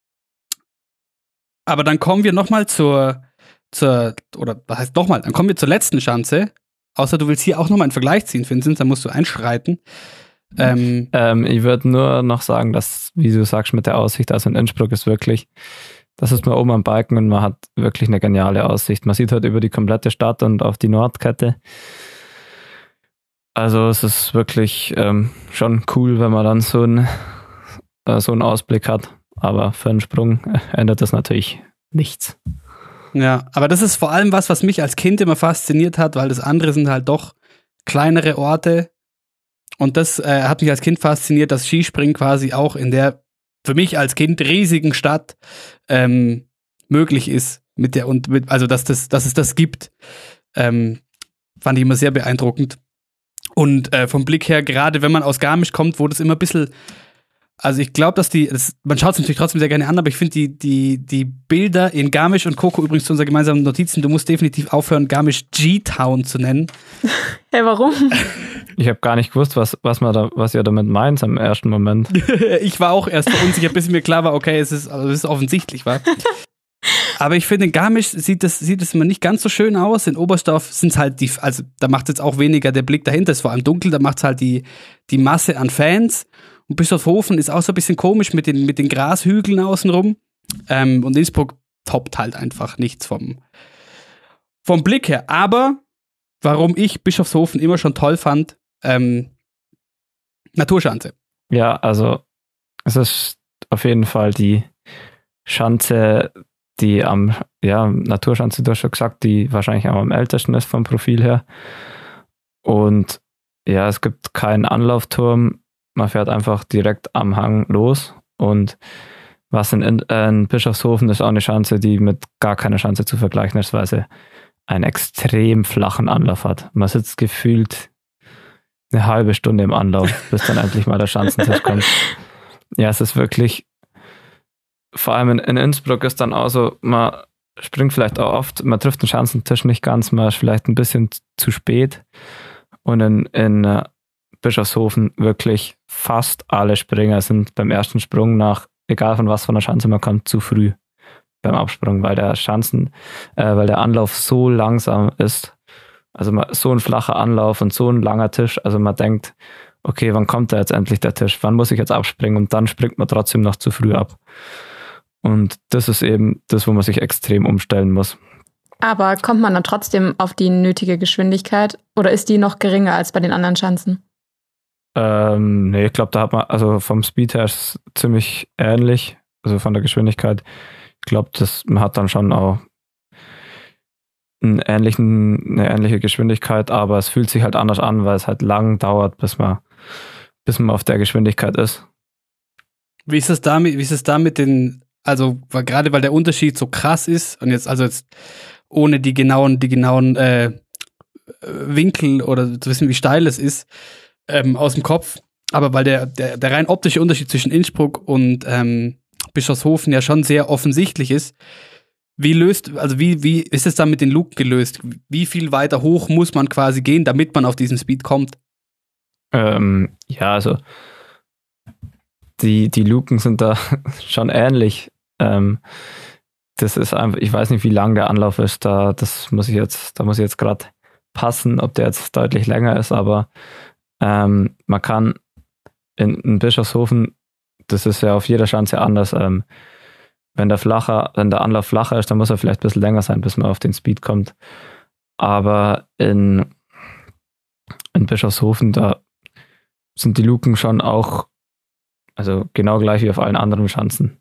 aber dann kommen wir nochmal zur, zur, oder was heißt nochmal, dann kommen wir zur letzten Schanze. Außer du willst hier auch nochmal einen Vergleich ziehen, Vincent, dann musst du einschreiten. Ähm, ähm, ich würde nur noch sagen, dass, wie du sagst, mit der Aussicht, also in Innsbruck ist wirklich, das ist man oben am Balken und man hat wirklich eine geniale Aussicht. Man sieht halt über die komplette Stadt und auf die Nordkette. Also es ist wirklich ähm, schon cool, wenn man dann so, ein, äh, so einen Ausblick hat. Aber für einen Sprung ändert das natürlich nichts. Ja, aber das ist vor allem was, was mich als Kind immer fasziniert hat, weil das andere sind halt doch kleinere Orte. Und das äh, hat mich als Kind fasziniert, dass Skispringen quasi auch in der für mich als Kind riesigen Stadt ähm, möglich ist. Mit der und mit, also dass das, dass es das gibt, ähm, fand ich immer sehr beeindruckend. Und äh, vom Blick her, gerade wenn man aus Garmisch kommt, wo das immer ein bisschen, also ich glaube, dass die, das, man schaut es natürlich trotzdem sehr gerne an, aber ich finde die, die, die Bilder in Garmisch und Coco übrigens zu unseren gemeinsamen Notizen, du musst definitiv aufhören, Garmisch G-Town zu nennen. Hey, warum? Ich habe gar nicht gewusst, was, was, man da, was ihr damit meint im ersten Moment. Ich war auch erst verunsichert, bis mir klar war, okay, es ist, also es ist offensichtlich, war. Aber ich finde, in Garmisch sieht das, sieht das immer nicht ganz so schön aus. In Oberstdorf sind es halt die, also da macht es jetzt auch weniger der Blick dahinter, es ist vor allem dunkel, da macht es halt die, die Masse an Fans. Und Bischofshofen ist auch so ein bisschen komisch mit den, mit den Grashügeln außenrum. Ähm, und Innsbruck toppt halt einfach nichts vom, vom Blick her. Aber warum ich Bischofshofen immer schon toll fand, ähm, Naturschanze. Ja, also es ist auf jeden Fall die Schanze, die am, ja, Naturschanze, du hast schon gesagt, die wahrscheinlich auch am ältesten ist vom Profil her. Und ja, es gibt keinen Anlaufturm. Man fährt einfach direkt am Hang los und was in, in Bischofshofen ist auch eine Schanze, die mit gar keiner Schanze zu vergleichen ist, weil sie einen extrem flachen Anlauf hat. Man sitzt gefühlt eine halbe Stunde im Anlauf, bis dann endlich mal der Schanzentisch kommt. Ja, es ist wirklich, vor allem in, in Innsbruck ist dann auch so, man springt vielleicht auch oft, man trifft den Schanzentisch nicht ganz, man ist vielleicht ein bisschen zu spät und in, in Bischofshofen wirklich fast alle Springer sind beim ersten Sprung nach, egal von was von der Schanze man kommt, zu früh. beim Absprung, weil der Schanzen, äh, weil der Anlauf so langsam ist. Also so ein flacher Anlauf und so ein langer Tisch. Also man denkt, okay, wann kommt da jetzt endlich der Tisch? Wann muss ich jetzt abspringen? Und dann springt man trotzdem noch zu früh ab. Und das ist eben das, wo man sich extrem umstellen muss. Aber kommt man dann trotzdem auf die nötige Geschwindigkeit oder ist die noch geringer als bei den anderen Schanzen? Ähm, nee, ich glaube, da hat man, also vom Speed her ist es ziemlich ähnlich, also von der Geschwindigkeit. Ich glaube, man hat dann schon auch einen ähnlichen, eine ähnliche Geschwindigkeit, aber es fühlt sich halt anders an, weil es halt lang dauert, bis man, bis man auf der Geschwindigkeit ist. Wie ist es damit, wie ist es da mit den, also weil, gerade weil der Unterschied so krass ist und jetzt, also jetzt ohne die genauen, die genauen äh, Winkel oder zu wissen, wie steil es ist, ähm, aus dem Kopf, aber weil der, der, der rein optische Unterschied zwischen Innsbruck und ähm, Bischofshofen ja schon sehr offensichtlich ist. Wie löst, also wie, wie ist es dann mit den Luken gelöst? Wie viel weiter hoch muss man quasi gehen, damit man auf diesen Speed kommt? Ähm, ja, also die, die Luken sind da schon ähnlich. Ähm, das ist einfach, ich weiß nicht, wie lang der Anlauf ist, da, das muss ich jetzt, da muss ich jetzt gerade passen, ob der jetzt deutlich länger ist, aber ähm, man kann in, in Bischofshofen, das ist ja auf jeder Schanze anders, ähm, wenn der flacher, wenn der Anlauf flacher ist, dann muss er vielleicht ein bisschen länger sein, bis man auf den Speed kommt. Aber in, in Bischofshofen, da sind die Luken schon auch, also genau gleich wie auf allen anderen Schanzen.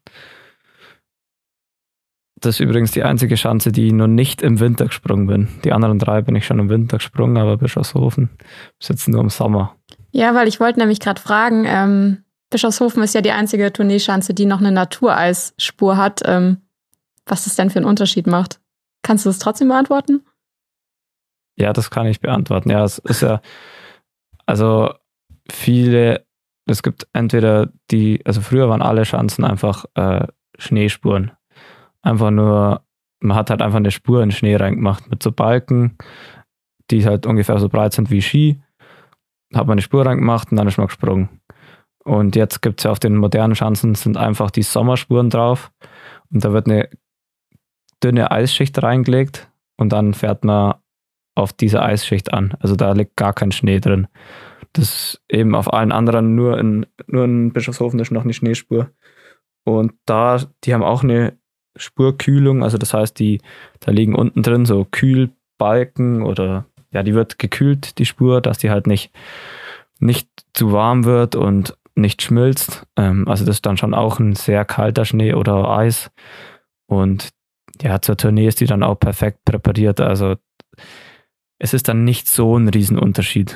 Das ist übrigens die einzige Schanze, die ich noch nicht im Winter gesprungen bin. Die anderen drei bin ich schon im Winter gesprungen, aber Bischofshofen ist jetzt nur im Sommer. Ja, weil ich wollte nämlich gerade fragen, ähm, Bischofshofen ist ja die einzige Tourneeschanze, die noch eine Natureisspur hat, ähm, was das denn für einen Unterschied macht. Kannst du das trotzdem beantworten? Ja, das kann ich beantworten. Ja, es ist ja, also viele, es gibt entweder die, also früher waren alle Schanzen einfach äh, Schneespuren. Einfach nur, man hat halt einfach eine Spur in Schnee reingemacht mit so Balken, die halt ungefähr so breit sind wie Ski. Hat man eine Spur reingemacht und dann ist man gesprungen. Und jetzt gibt es ja auf den modernen Schanzen sind einfach die Sommerspuren drauf und da wird eine dünne Eisschicht reingelegt und dann fährt man auf diese Eisschicht an. Also da liegt gar kein Schnee drin. Das ist eben auf allen anderen, nur in, nur in Bischofshofen ist noch eine Schneespur. Und da, die haben auch eine Spurkühlung, also das heißt, die, da liegen unten drin so Kühlbalken oder ja, die wird gekühlt, die Spur, dass die halt nicht, nicht zu warm wird und nicht schmilzt. Ähm, also das ist dann schon auch ein sehr kalter Schnee oder Eis. Und ja, zur Tournee ist die dann auch perfekt präpariert. Also es ist dann nicht so ein Riesenunterschied.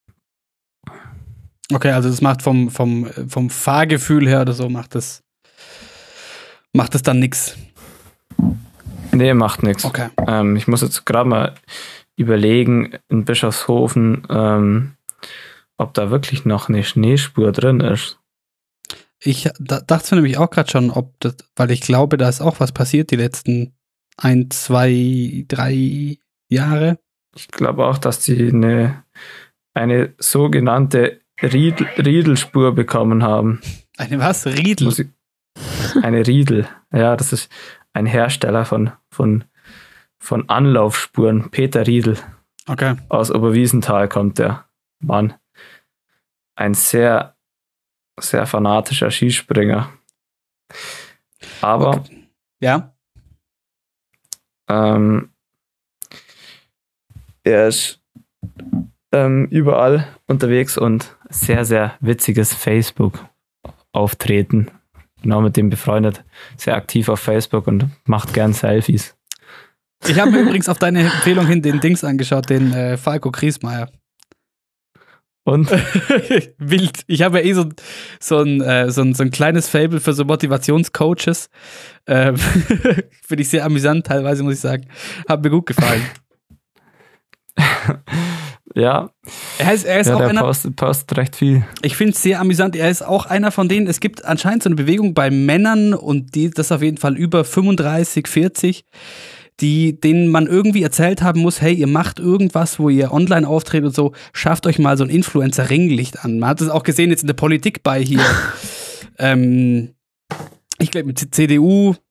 Okay, also das macht vom, vom, vom Fahrgefühl her oder so, macht das, macht das dann nichts. Nee, macht nichts. Okay. Ähm, ich muss jetzt gerade mal überlegen, in Bischofshofen, ähm, ob da wirklich noch eine Schneespur drin ist. Ich da, dachte nämlich auch gerade schon, ob das, weil ich glaube, da ist auch was passiert die letzten ein, zwei, drei Jahre. Ich glaube auch, dass die eine, eine sogenannte Riedel, Riedelspur bekommen haben. Eine was? Riedel? Ich, eine Riedel. Ja, das ist ein Hersteller von, von, von Anlaufspuren. Peter Riedel. Okay. Aus Oberwiesenthal kommt der Mann. Ein sehr, sehr fanatischer Skispringer. Aber okay. Ja. Ähm, er ist ähm, überall unterwegs und sehr, sehr witziges Facebook-Auftreten. Genau mit dem befreundet. Sehr aktiv auf Facebook und macht gern Selfies. Ich habe mir übrigens auf deine Empfehlung hin den Dings angeschaut, den äh, Falco Griesmeier. Und? Wild. Ich habe ja eh so, so, ein, äh, so, ein, so ein kleines Fable für so Motivationscoaches. Ähm, Finde ich sehr amüsant teilweise, muss ich sagen. Hat mir gut gefallen. Ja. Er ist, er ist ja, auch der einer. Postet, postet recht viel. Ich finde es sehr amüsant. Er ist auch einer von denen. Es gibt anscheinend so eine Bewegung bei Männern und die, das auf jeden Fall über fünfunddreißig, vierzig, die, denen man irgendwie erzählt haben muss, hey, ihr macht irgendwas, wo ihr online auftretet und so, schafft euch mal so ein Influencer-Ringlicht an. Man hat es auch gesehen jetzt in der Politik bei hier. ähm, ich glaube mit C D U,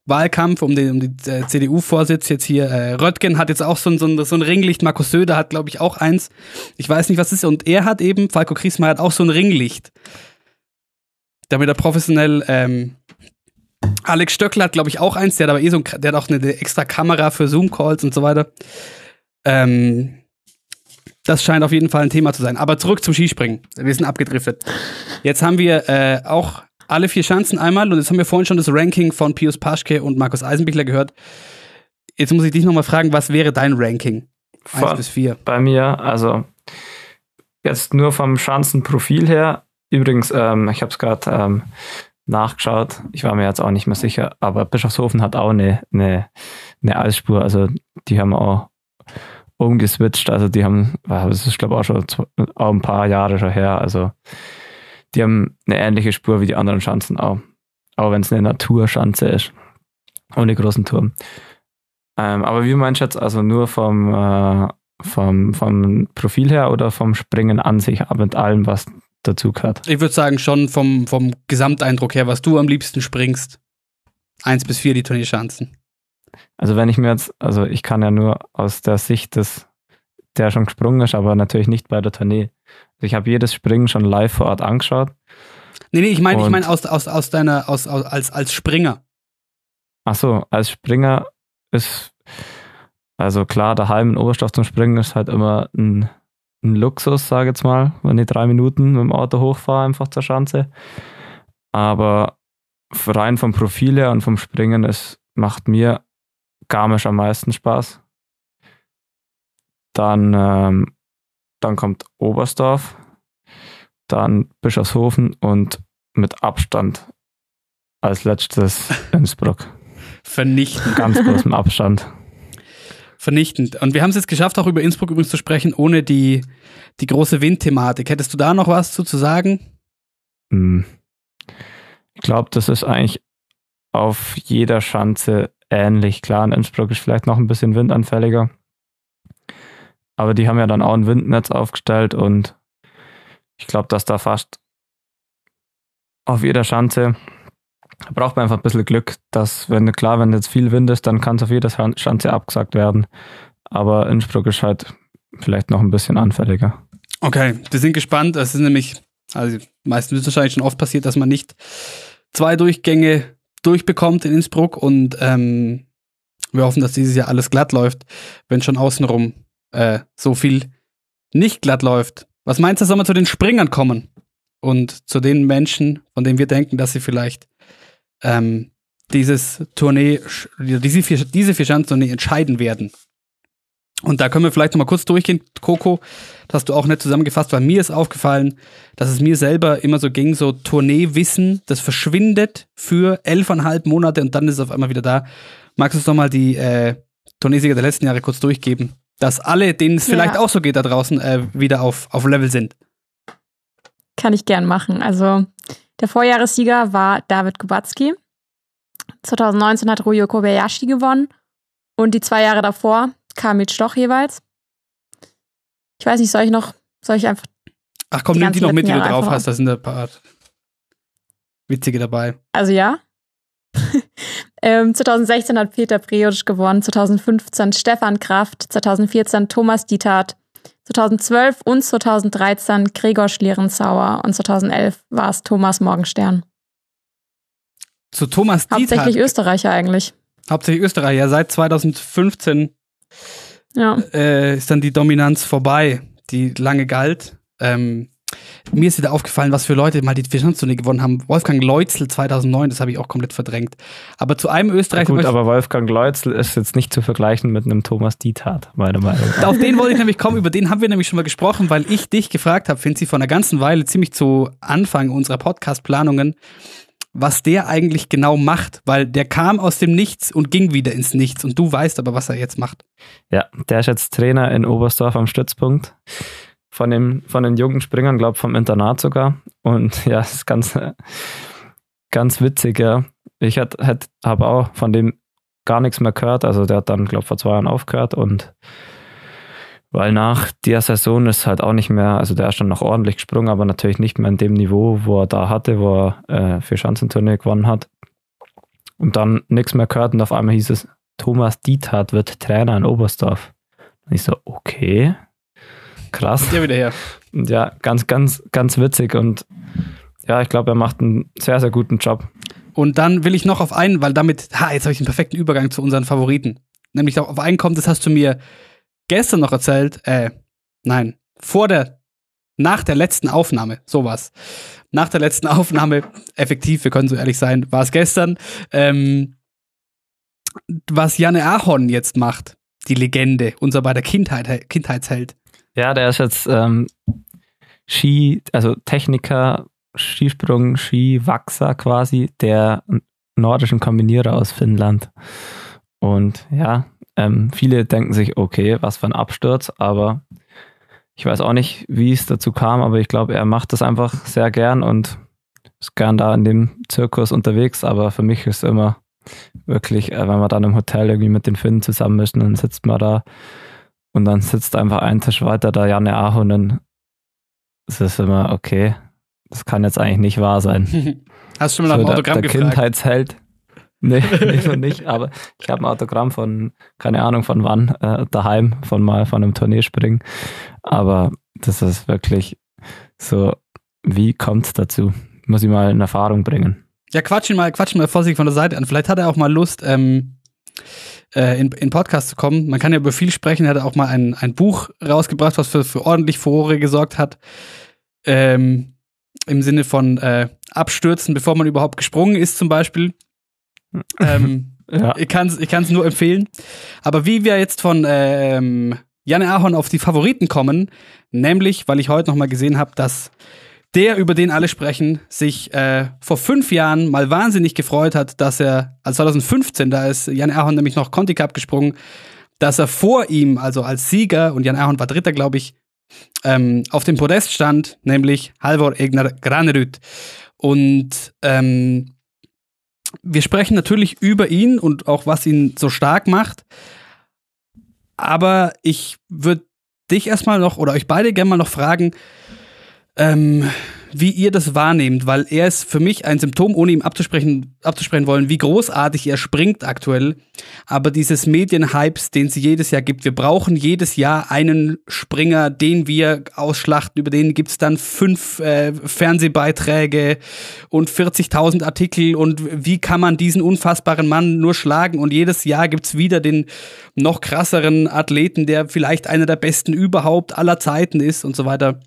Wahlkampf um den, um den äh, C D U-Vorsitz jetzt hier. Äh, Röttgen hat jetzt auch so ein, so ein, so ein Ringlicht. Markus Söder hat, glaube ich, auch eins. Ich weiß nicht, was es ist. Und er hat eben, Falco Kriesmeier hat auch so ein Ringlicht. Damit er professionell, ähm, Alex Stöckl hat, glaube ich, auch eins. Der hat aber eh so ein, der hat auch eine, eine extra Kamera für Zoom-Calls und so weiter. Ähm, das scheint auf jeden Fall ein Thema zu sein. Aber zurück zum Skispringen. Wir sind abgedriftet. Jetzt haben wir äh, auch alle vier Schanzen einmal und jetzt haben wir vorhin schon das Ranking von Pius Paschke und Markus Eisenbichler gehört. Jetzt muss ich dich nochmal fragen, was wäre dein Ranking? Eins bis vier. Bei mir, also jetzt nur vom Schanzenprofil her. Übrigens, ähm, ich habe es gerade ähm, nachgeschaut. Ich war mir jetzt auch nicht mehr sicher, aber Bischofshofen hat auch eine, eine, eine Eisspur. Also die haben auch umgeswitcht. Also die haben, das ist glaube ich auch schon auch ein paar Jahre schon her. Also die haben eine ähnliche Spur wie die anderen Schanzen auch. Auch wenn es eine Naturschanze ist. Ohne großen Turm. Ähm, aber wie meinst du jetzt, also nur vom, äh, vom, vom Profil her oder vom Springen an sich, mit allem, was dazu gehört? Ich würde sagen, schon vom, vom Gesamteindruck her, was du am liebsten springst. Eins bis vier, die Turnierschanzen. Also wenn ich mir jetzt, also ich kann ja nur aus der Sicht des, der schon gesprungen ist, aber natürlich nicht bei der Tournee. Also ich habe jedes Springen schon live vor Ort angeschaut. Nee, nee, ich meine, ich meine aus, aus, aus deiner, aus, aus, als, als Springer. Ach so, als Springer ist, also klar, daheim in Oberstdorf zum Springen ist halt immer ein, ein Luxus, sage ich jetzt mal, wenn ich drei Minuten mit dem Auto hochfahre, einfach zur Schanze. Aber rein vom Profil her und vom Springen, es macht mir Garmisch am meisten Spaß. Dann, ähm, dann kommt Oberstdorf, dann Bischofshofen und mit Abstand als letztes Innsbruck. Vernichtend. Ganz großem Abstand. Vernichtend. Und wir haben es jetzt geschafft, auch über Innsbruck übrigens zu sprechen, ohne die, die große Windthematik. Hättest du da noch was zu, zu sagen? Ich glaube, das ist eigentlich auf jeder Schanze ähnlich. Klar, in Innsbruck ist vielleicht noch ein bisschen windanfälliger. Aber die haben ja dann auch ein Windnetz aufgestellt und ich glaube, dass da fast auf jeder Schanze braucht man einfach ein bisschen Glück, dass, wenn klar, wenn jetzt viel Wind ist, dann kann es auf jeder Schanze abgesagt werden. Aber Innsbruck ist halt vielleicht noch ein bisschen anfälliger. Okay, wir sind gespannt. Es ist nämlich, also meistens ist es wahrscheinlich schon oft passiert, dass man nicht zwei Durchgänge durchbekommt in Innsbruck und ähm, wir hoffen, dass dieses Jahr alles glatt läuft, wenn schon außenrum äh, so viel nicht glatt läuft. Was meinst du, soll man zu den Springern kommen? Und zu den Menschen, von denen wir denken, dass sie vielleicht ähm, dieses Tournee, diese vier, diese vier Schanzentournee entscheiden werden. Und da können wir vielleicht nochmal kurz durchgehen, Coco, das hast du auch nicht zusammengefasst, weil mir ist aufgefallen, dass es mir selber immer so ging, so Tourneewissen, das verschwindet für elfeinhalb Monate und dann ist es auf einmal wieder da. Magst du uns doch mal die äh, Tourneesieger der letzten Jahre kurz durchgeben, dass alle, denen es vielleicht ja. auch so geht da draußen, äh, wieder auf, auf Level sind? Kann ich gern machen. Also der Vorjahressieger war David Kubacki. zwanzig neunzehn hat Ryo Kobayashi gewonnen und die zwei Jahre davor Kamil Stoch jeweils. Ich weiß nicht, soll ich noch, soll ich einfach. Ach komm, nimm die noch mit, die du drauf hast, da sind ein paar witzige dabei. Also ja. ähm, zwanzig sechzehn hat Peter Prejic gewonnen, zwanzig fünfzehn Stefan Kraft, zwanzig vierzehn Thomas Dietert, zwanzig zwölf und zwanzig dreizehn Gregor Schlierenzauer und zwanzig elf war es Thomas Morgenstern. Zu Thomas Dietert. Hauptsächlich Österreicher eigentlich. Hauptsächlich Österreicher, ja, seit zwanzig fünfzehn ja. äh, ist dann die Dominanz vorbei, die lange galt. Ähm, mir ist wieder aufgefallen, was für Leute mal die Vierschanzentournee gewonnen haben. Wolfgang Leutzel zweitausendneun, das habe ich auch komplett verdrängt. Aber zu einem Österreicher... Ja gut, aber Wolfgang Leutzel ist jetzt nicht zu vergleichen mit einem Thomas Dietert, meiner Meinung nach. Auf den wollte ich nämlich kommen, über den haben wir nämlich schon mal gesprochen, weil ich dich gefragt habe, Finzi, vor einer ganzen Weile, ziemlich zu Anfang unserer Podcast-Planungen, was der eigentlich genau macht, weil der kam aus dem Nichts und ging wieder ins Nichts und du weißt aber, was er jetzt macht. Ja, der ist jetzt Trainer in Oberstdorf am Stützpunkt von, dem, von den jungen Springern, glaube vom Internat sogar und ja, das ist ganz, ganz witzig, ja. Ich habe auch von dem gar nichts mehr gehört, also der hat dann, glaube vor zwei Jahren aufgehört und weil nach der Saison ist halt auch nicht mehr, also der ist schon noch ordentlich gesprungen, aber natürlich nicht mehr in dem Niveau, wo er da hatte, wo er äh, für Schanzentournee gewonnen hat. Und dann nichts mehr gehört und auf einmal hieß es, Thomas Diethardt wird Trainer in Oberstdorf. Und ich so, okay, krass. Der wieder her. Und ja, ganz, ganz, ganz witzig und ja, ich glaube, er macht einen sehr, sehr guten Job. Und dann will ich noch auf einen, weil damit, ha, jetzt habe ich den perfekten Übergang zu unseren Favoriten. Nämlich auf einen kommt, das hast du mir gestern noch erzählt, äh, nein, vor der, nach der letzten Aufnahme, sowas. Nach der letzten Aufnahme, effektiv, wir können so ehrlich sein, war es gestern, ähm, was Janne Ahorn jetzt macht, die Legende, unser beider Kindheit, Kindheitsheld. Ja, der ist jetzt ähm, Ski, also Techniker, Skisprung, Skiwachser quasi, der nordischen Kombinierer aus Finnland. Und ja, ähm, viele denken sich, okay, was für ein Absturz, aber ich weiß auch nicht, wie es dazu kam, aber ich glaube, er macht das einfach sehr gern und ist gern da in dem Zirkus unterwegs, aber für mich ist immer wirklich, wenn wir dann im Hotel irgendwie mit den Finnen zusammen müssen, dann sitzt man da und dann sitzt einfach ein Tisch weiter da Janne Ahorn und dann ist es immer, okay, das kann jetzt eigentlich nicht wahr sein. Hast du schon mal nach dem so, Autogramm der, der gefragt? Kindheitsheld. Nee, nicht, noch nicht, aber ich habe ein Autogramm von, keine Ahnung von wann, äh, daheim, von mal von einem Turnierspringen. Aber das ist wirklich so, wie kommt es dazu? Muss ich mal in Erfahrung bringen. Ja, quatsch ihn mal, quatsch ihn mal vorsichtig von der Seite an. Vielleicht hat er auch mal Lust, ähm, äh, in, in Podcast zu kommen. Man kann ja über viel sprechen. Er hat auch mal ein, ein Buch rausgebracht, was für, für ordentlich Furore gesorgt hat. Ähm, Im Sinne von äh, Abstürzen, bevor man überhaupt gesprungen ist, zum Beispiel. ähm, ja. Ich kann es ich kann's nur empfehlen. Aber wie wir jetzt von ähm, Janne Ahorn auf die Favoriten kommen, nämlich, weil ich heute noch mal gesehen habe, dass der, über den alle sprechen, sich äh, vor fünf Jahren mal wahnsinnig gefreut hat, dass er, also zwanzig fünfzehn, da ist Janne Ahorn nämlich noch Conti Cup gesprungen, dass er vor ihm, also als Sieger, und Janne Ahorn war Dritter, glaube ich, ähm, auf dem Podest stand, nämlich Halvor Egner Granerud. Und ähm, wir sprechen natürlich über ihn und auch, was ihn so stark macht. Aber ich würde dich erstmal noch, oder euch beide gerne mal noch fragen, ähm, wie ihr das wahrnehmt, weil er ist für mich ein Symptom, ohne ihm abzusprechen, abzusprechen wollen, wie großartig er springt aktuell. Aber dieses Medienhypes, den es jedes Jahr gibt, wir brauchen jedes Jahr einen Springer, den wir ausschlachten, über den gibt's dann fünf äh, Fernsehbeiträge und vierzigtausend Artikel und wie kann man diesen unfassbaren Mann nur schlagen, und jedes Jahr gibt's wieder den noch krasseren Athleten, der vielleicht einer der besten überhaupt aller Zeiten ist und so weiter.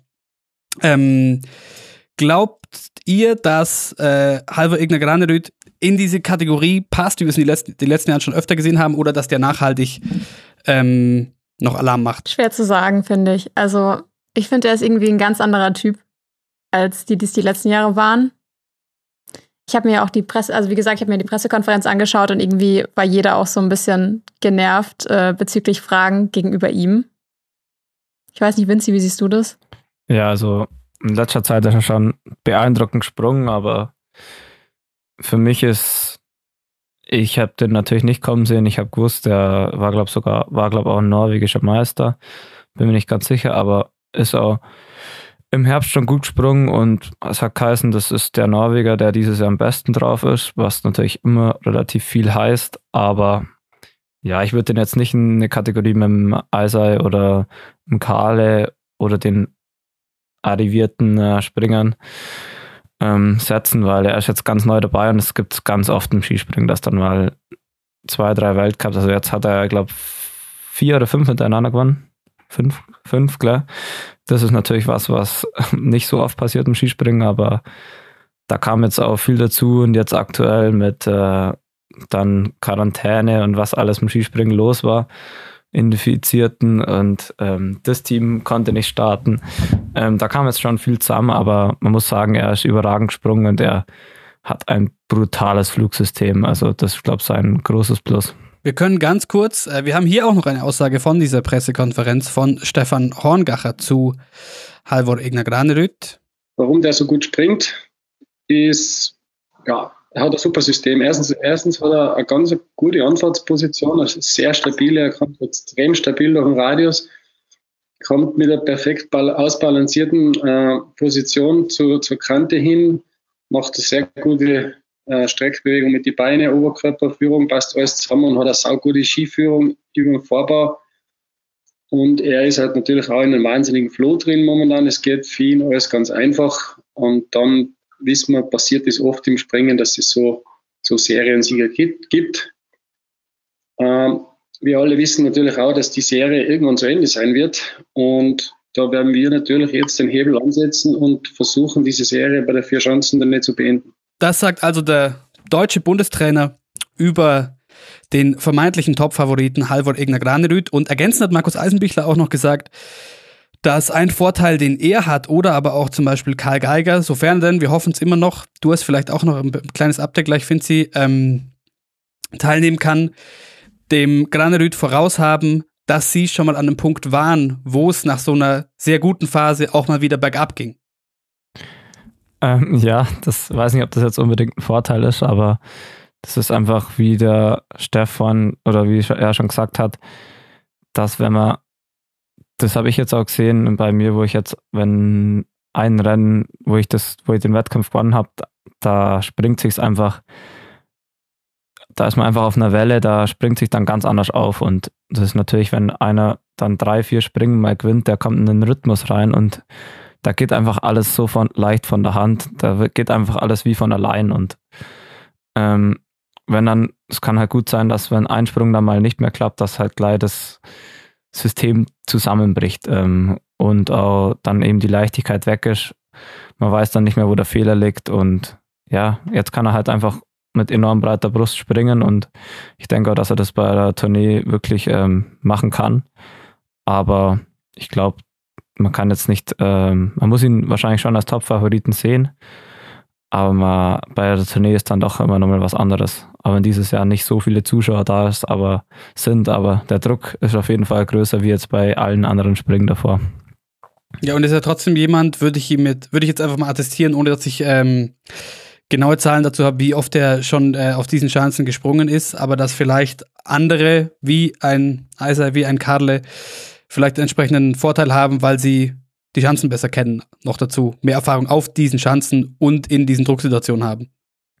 Ähm, glaubt ihr, dass äh, Halvor Egner Granerud in diese Kategorie passt, wie wir es in die letzten, die letzten Jahren schon öfter gesehen haben, oder dass der nachhaltig ähm, noch Alarm macht? Schwer zu sagen, finde ich. Also ich finde, er ist irgendwie ein ganz anderer Typ, als die, die es die letzten Jahre waren. Ich habe mir auch die Presse, also wie gesagt, ich habe mir die Pressekonferenz angeschaut und irgendwie war jeder auch so ein bisschen genervt äh, bezüglich Fragen gegenüber ihm. Ich weiß nicht, Vinci, wie siehst du das? Ja, also in letzter Zeit ist er schon beeindruckend gesprungen, aber für mich ist, ich habe den natürlich nicht kommen sehen. Ich habe gewusst, der war, glaube sogar, war, glaube auch ein norwegischer Meister. Bin mir nicht ganz sicher, aber ist auch im Herbst schon gut gesprungen und es hat geheißen, das ist der Norweger, der dieses Jahr am besten drauf ist, was natürlich immer relativ viel heißt, aber ja, ich würde den jetzt nicht in eine Kategorie mit dem Eisei oder dem Kahle oder den arrivierten äh, Springern ähm, setzen, weil er ist jetzt ganz neu dabei und es gibt ganz oft im Skispringen, dass dann mal zwei, drei Weltcups, also jetzt hat er, glaube vier oder fünf hintereinander gewonnen. Fünf, fünf, klar. Das ist natürlich was, was nicht so oft passiert im Skispringen, aber da kam jetzt auch viel dazu und jetzt aktuell mit äh, dann Quarantäne und was alles im Skispringen los war, Infizierten und ähm, das Team konnte nicht starten. Ähm, da kam jetzt schon viel zusammen, aber man muss sagen, er ist überragend gesprungen und er hat ein brutales Flugsystem. Also das ist, glaube ich, sein großes Plus. Wir können ganz kurz, äh, wir haben hier auch noch eine Aussage von dieser Pressekonferenz von Stefan Horngacher zu Halvor Egner Granerud. Warum der so gut springt, ist, ja, er hat ein super System. Erstens, erstens hat er eine ganz gute Anfahrtsposition, also sehr stabil, er kommt extrem stabil durch den Radius, kommt mit einer perfekt ausbalancierten äh, Position zu, zur Kante hin, macht eine sehr gute äh, Streckbewegung mit den Beinen, Oberkörperführung, passt alles zusammen und hat eine saugute Skiführung über den Vorbau. Und er ist halt natürlich auch in einem wahnsinnigen Flow drin momentan. Es geht für ihn alles ganz einfach. Und dann wissen wir, passiert es oft im Springen, dass es so, so Seriensieger gibt. Ähm, wir alle wissen natürlich auch, dass die Serie irgendwann zu Ende sein wird. Und da werden wir natürlich jetzt den Hebel ansetzen und versuchen, diese Serie bei der Vierschanzen dann nicht zu beenden. Das sagt also der deutsche Bundestrainer über den vermeintlichen Top-Favoriten Halvor Egner Granerüt. Und ergänzend hat Markus Eisenbichler auch noch gesagt, dass ein Vorteil, den er hat, oder aber auch zum Beispiel Karl Geiger, sofern denn, wir hoffen es immer noch, du hast vielleicht auch noch ein kleines Update gleich, Finzi, ähm, teilnehmen kann, dem Granerüt voraus haben, dass sie schon mal an einem Punkt waren, wo es nach so einer sehr guten Phase auch mal wieder bergab ging. Ähm, ja, das weiß nicht, ob das jetzt unbedingt ein Vorteil ist, aber das ist einfach, wie der Stefan oder wie er schon gesagt hat, dass wenn man, das habe ich jetzt auch gesehen bei mir, wo ich jetzt, wenn ein Rennen, wo ich das, wo ich den Wettkampf gewonnen habe, da springt sich's einfach, da ist man einfach auf einer Welle, da springt sich dann ganz anders auf. Und das ist natürlich, wenn einer dann drei, vier Springen mal gewinnt, der kommt in den Rhythmus rein und da geht einfach alles so von, leicht von der Hand, da geht einfach alles wie von allein. Und ähm, wenn dann, es kann halt gut sein, dass wenn ein Sprung dann mal nicht mehr klappt, dass halt gleich das System zusammenbricht ähm, und auch dann eben die Leichtigkeit weg ist. Man weiß dann nicht mehr, wo der Fehler liegt und ja, jetzt kann er halt einfach mit enorm breiter Brust springen und ich denke auch, dass er das bei der Tournee wirklich ähm, machen kann. Aber ich glaube, man kann jetzt nicht, ähm, man muss ihn wahrscheinlich schon als Top-Favoriten sehen, aber man, bei der Tournee ist dann doch immer nochmal was anderes. Aber wenn dieses Jahr nicht so viele Zuschauer da ist, aber sind, aber der Druck ist auf jeden Fall größer wie jetzt bei allen anderen Springen davor. Ja, und ist ja trotzdem jemand, würde ich ihm mit, würde ich jetzt einfach mal attestieren, ohne dass ich ähm, genaue Zahlen dazu habe, wie oft er schon äh, auf diesen Schanzen gesprungen ist, aber dass vielleicht andere, wie ein Eiser, wie ein Karle, vielleicht einen entsprechenden Vorteil haben, weil sie die Schanzen besser kennen, noch dazu mehr Erfahrung auf diesen Schanzen und in diesen Drucksituationen haben.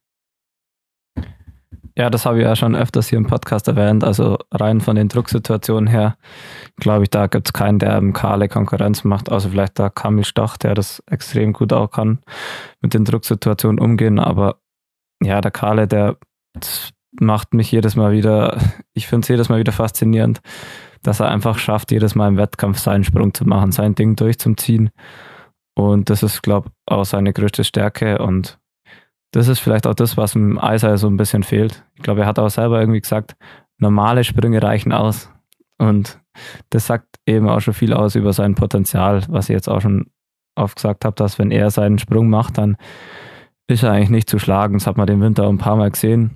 Ja, das habe ich ja schon öfters hier im Podcast erwähnt, also rein von den Drucksituationen her, glaube ich, da gibt es keinen, der im Karle Konkurrenz macht, außer vielleicht der Kamil Stoch, der das extrem gut auch kann, mit den Drucksituationen umgehen, aber ja, der Karle, der macht mich jedes Mal wieder, ich finde es jedes Mal wieder faszinierend, dass er einfach schafft, jedes Mal im Wettkampf seinen Sprung zu machen, sein Ding durchzuziehen. Und das ist, glaube ich, auch seine größte Stärke. Und das ist vielleicht auch das, was dem Eiser so ein bisschen fehlt. Ich glaube, er hat auch selber irgendwie gesagt, normale Sprünge reichen aus. Und das sagt eben auch schon viel aus über sein Potenzial, was ich jetzt auch schon oft gesagt habe, dass wenn er seinen Sprung macht, dann ist er eigentlich nicht zu schlagen. Das hat man den Winter auch ein paar Mal gesehen.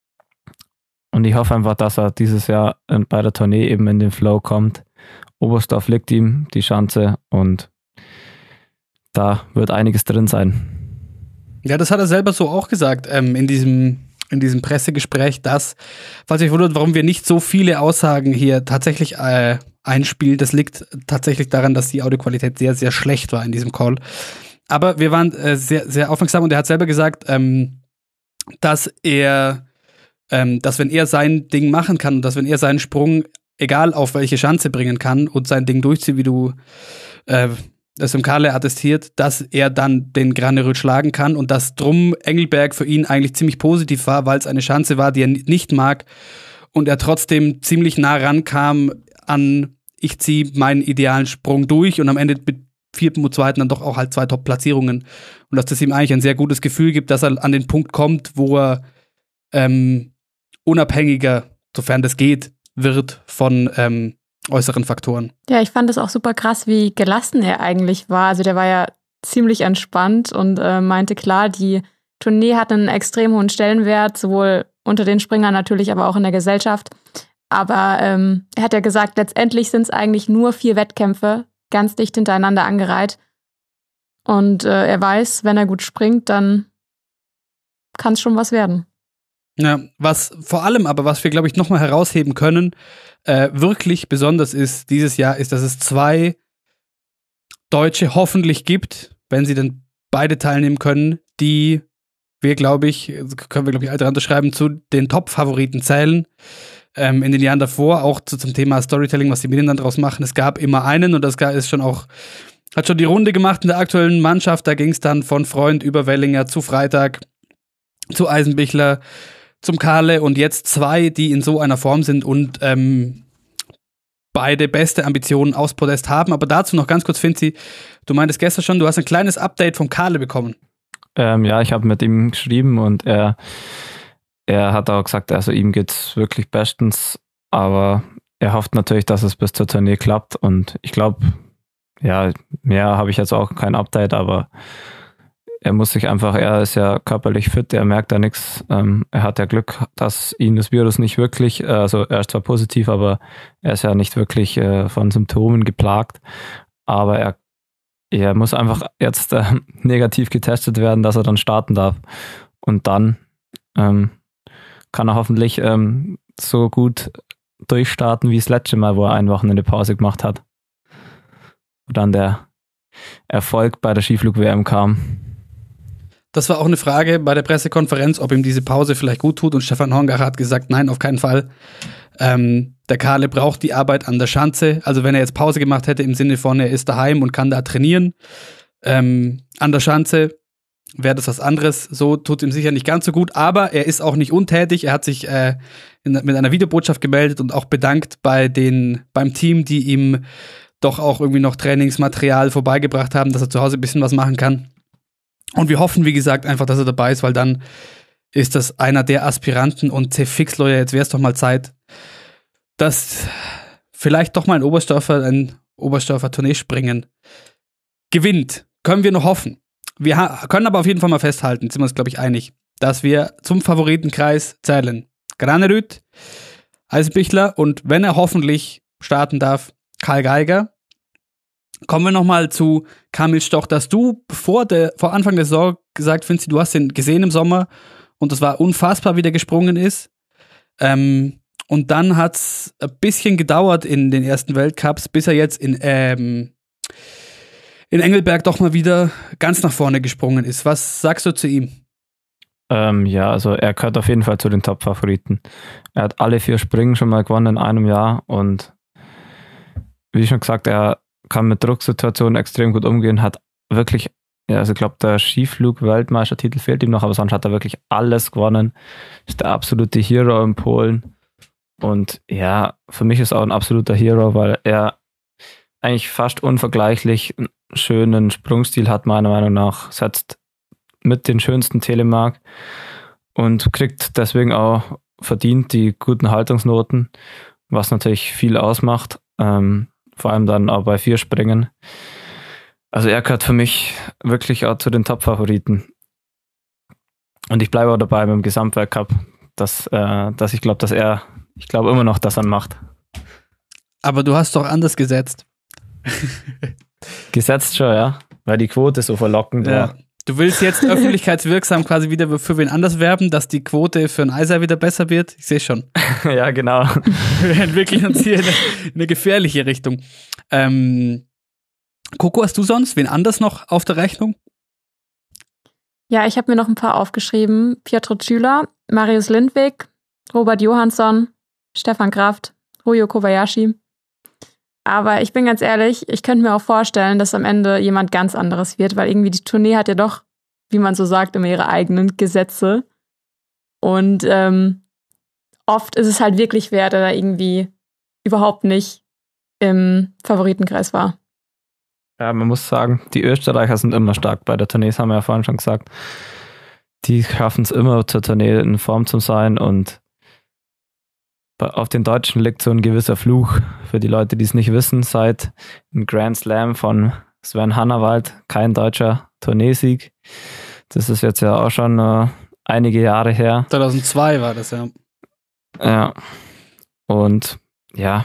Und ich hoffe einfach, dass er dieses Jahr bei der Tournee eben in den Flow kommt. Oberstdorf liegt ihm die Schanze und da wird einiges drin sein. Ja, das hat er selber so auch gesagt ähm, in diesem, in diesem Pressegespräch, dass, falls ihr euch wundert, warum wir nicht so viele Aussagen hier tatsächlich äh, einspielen, das liegt tatsächlich daran, dass die Audioqualität sehr, sehr schlecht war in diesem Call. Aber wir waren äh, sehr, sehr aufmerksam und er hat selber gesagt, ähm, dass er Ähm, dass wenn er sein Ding machen kann, dass wenn er seinen Sprung, egal auf welche Schanze bringen kann und sein Ding durchzieht, wie du äh, das im Karle attestiert, dass er dann den Granerüt schlagen kann und dass drum Engelberg für ihn eigentlich ziemlich positiv war, weil es eine Schanze war, die er nicht mag und er trotzdem ziemlich nah rankam an, ich ziehe meinen idealen Sprung durch und am Ende mit vierten und zweiten dann doch auch halt zwei Top-Platzierungen und dass das ihm eigentlich ein sehr gutes Gefühl gibt, dass er an den Punkt kommt, wo er ähm, unabhängiger, sofern das geht, wird von ähm, äußeren Faktoren. Ja, ich fand es auch super krass, wie gelassen er eigentlich war. Also der war ja ziemlich entspannt und äh, meinte, klar, die Tournee hat einen extrem hohen Stellenwert, sowohl unter den Springern natürlich, aber auch in der Gesellschaft. Aber ähm, er hat ja gesagt, letztendlich sind es eigentlich nur vier Wettkämpfe, ganz dicht hintereinander angereiht. Und äh, er weiß, wenn er gut springt, dann kann es schon was werden. Ja, was vor allem aber, was wir, glaube ich, nochmal herausheben können, äh, wirklich besonders ist dieses Jahr, ist, dass es zwei Deutsche hoffentlich gibt, wenn sie dann beide teilnehmen können, die wir, glaube ich, können wir, glaube ich, alle dran schreiben, zu den Top-Favoriten zählen. Ähm, in den Jahren davor, auch zu, zum Thema Storytelling, was die Medien dann draus machen. Es gab immer einen und das ist schon auch, hat schon die Runde gemacht in der aktuellen Mannschaft. Da ging es dann von Freund über Wellinger zu Freitag, zu Eisenbichler, zum Kahle und jetzt zwei, die in so einer Form sind und ähm, beide beste Ambitionen aufs Podest haben. Aber dazu noch ganz kurz, Finzi, du meintest gestern schon, du hast ein kleines Update vom Kahle bekommen. Ähm, ja, ich habe mit ihm geschrieben und er, er hat auch gesagt, also ihm geht's wirklich bestens, aber er hofft natürlich, dass es bis zur Tournee klappt und ich glaube, ja, mehr habe ich jetzt auch kein Update, aber er muss sich einfach, er ist ja körperlich fit, er merkt da nichts, ähm, er hat ja Glück, dass ihn das Virus nicht wirklich, also er ist zwar positiv, aber er ist ja nicht wirklich äh, von Symptomen geplagt, aber er Er muss einfach jetzt äh, negativ getestet werden, dass er dann starten darf. Und dann ähm, kann er hoffentlich ähm, so gut durchstarten wie das letzte Mal, wo er ein Wochenende Pause gemacht hat. Und dann der Erfolg bei der Skiflug-W M kam. Das war auch eine Frage bei der Pressekonferenz, ob ihm diese Pause vielleicht gut tut. Und Stefan Hongacher hat gesagt, nein, auf keinen Fall. Ähm, der Kahle braucht die Arbeit an der Schanze. Also wenn er jetzt Pause gemacht hätte im Sinne von, er ist daheim und kann da trainieren, ähm, an der Schanze wäre das was anderes. So tut ihm sicher nicht ganz so gut. Aber er ist auch nicht untätig. Er hat sich äh, in, mit einer Videobotschaft gemeldet und auch bedankt bei den, beim Team, die ihm doch auch irgendwie noch Trainingsmaterial vorbeigebracht haben, dass er zu Hause ein bisschen was machen kann. Und wir hoffen, wie gesagt, einfach, dass er dabei ist, weil dann ist das einer der Aspiranten und C. Fixlawyer, jetzt wäre es doch mal Zeit, dass vielleicht doch mal ein Oberstdorfer, ein Oberstdorfer Tourneespringen gewinnt. Können wir noch hoffen. Wir ha- können aber auf jeden Fall mal festhalten, sind wir uns, glaube ich, einig, dass wir zum Favoritenkreis zählen. Granerüt, Eisenbichler und wenn er hoffentlich starten darf, Karl Geiger. Kommen wir nochmal zu Kamil Stoch, dass du vor, der, vor Anfang der Saison gesagt findest, du hast ihn gesehen im Sommer und das war unfassbar, wie der gesprungen ist. Ähm, und dann hat es ein bisschen gedauert in den ersten Weltcups, bis er jetzt in, ähm, in Engelberg doch mal wieder ganz nach vorne gesprungen ist. Was sagst du zu ihm? Ähm, ja, also er gehört auf jeden Fall zu den Top-Favoriten. Er hat alle vier Springen schon mal gewonnen in einem Jahr und wie schon gesagt, er kann mit Drucksituationen extrem gut umgehen, hat wirklich, ja, also ich glaube, der Skiflug-Weltmeistertitel fehlt ihm noch, aber sonst hat er wirklich alles gewonnen. Ist der absolute Hero in Polen. Und ja, für mich ist er auch ein absoluter Hero, weil er eigentlich fast unvergleichlich einen schönen Sprungstil hat, meiner Meinung nach, setzt mit den schönsten Telemark und kriegt deswegen auch verdient die guten Haltungsnoten, was natürlich viel ausmacht. Ähm, vor allem dann auch bei vier Springen. Also er gehört für mich wirklich auch zu den Top-Favoriten. Und ich bleibe auch dabei beim Gesamtweltcup, dass, äh, dass ich glaube, dass er, ich glaube immer noch, dass er macht. Aber du hast doch anders gesetzt. Gesetzt schon, ja, weil die Quote so verlockend ja. war. Du willst jetzt öffentlichkeitswirksam quasi wieder für wen anders werben, dass die Quote für ein Eiser wieder besser wird? Ich sehe schon. Ja, genau. Wir entwickeln uns hier in eine, eine gefährliche Richtung. Ähm, Coco, hast du sonst wen anders noch auf der Rechnung? Ja, ich habe mir noch ein paar aufgeschrieben. Pietro Tschüler, Marius Lindwig, Robert Johansson, Stefan Kraft, Ryo Kobayashi. Aber ich bin ganz ehrlich, ich könnte mir auch vorstellen, dass am Ende jemand ganz anderes wird, weil irgendwie die Tournee hat ja doch, wie man so sagt, immer ihre eigenen Gesetze. Und ähm, oft ist es halt wirklich wer, der da irgendwie überhaupt nicht im Favoritenkreis war. Ja, man muss sagen, die Österreicher sind immer stark bei der Tournee, das haben wir ja vorhin schon gesagt. Die schaffen es immer, zur Tournee in Form zu sein und auf den Deutschen liegt so ein gewisser Fluch. Für die Leute, die es nicht wissen, seit dem Grand Slam von Sven Hannawald kein deutscher Tourneesieg. Das ist jetzt ja auch schon äh, einige Jahre her. zweitausendzwei war das, ja. Ja. Und ja,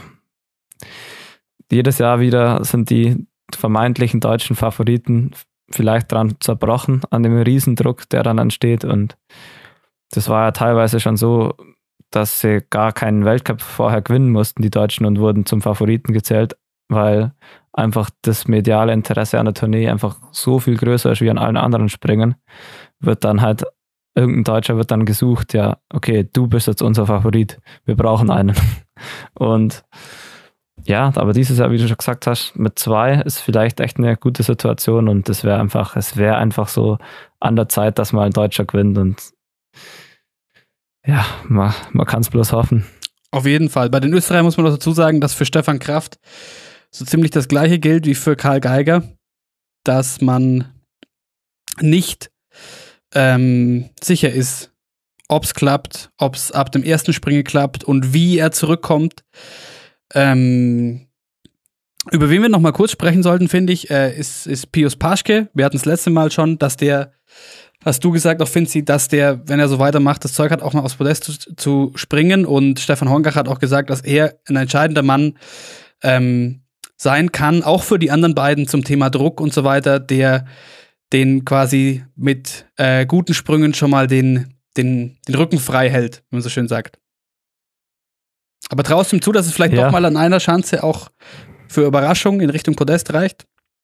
jedes Jahr wieder sind die vermeintlichen deutschen Favoriten vielleicht dran zerbrochen, an dem Riesendruck, der dann entsteht. Und das war ja teilweise schon so, dass sie gar keinen Weltcup vorher gewinnen mussten, die Deutschen, und wurden zum Favoriten gezählt, weil einfach das mediale Interesse an der Tournee einfach so viel größer ist wie an allen anderen Springen, wird dann halt irgendein Deutscher wird dann gesucht, ja, okay, du bist jetzt unser Favorit, wir brauchen einen. Und ja, aber dieses Jahr, wie du schon gesagt hast, mit zwei ist vielleicht echt eine gute Situation und es wäre einfach, es wäre einfach so an der Zeit, dass mal ein Deutscher gewinnt und ja, man, man kann es bloß hoffen. Auf jeden Fall. Bei den Österreichern muss man noch dazu sagen, dass für Stefan Kraft so ziemlich das Gleiche gilt wie für Karl Geiger, dass man nicht ähm, sicher ist, ob es klappt, ob es ab dem ersten Springen klappt und wie er zurückkommt. Ähm, über wen wir noch mal kurz sprechen sollten, finde ich, äh, ist, ist Pius Paschke. Wir hatten es letzte Mal schon, dass der, hast du gesagt, auch Finzi, dass der, wenn er so weitermacht, das Zeug hat, auch mal aufs Podest zu, zu springen. Und Stefan Hongach hat auch gesagt, dass er ein entscheidender Mann ähm, sein kann, auch für die anderen beiden zum Thema Druck und so weiter, der den quasi mit äh, guten Sprüngen schon mal den, den, den Rücken frei hält, wie man so schön sagt. Aber traust du ihm zu, dass es vielleicht ja. doch mal an einer Schanze auch für Überraschung in Richtung Podest reicht?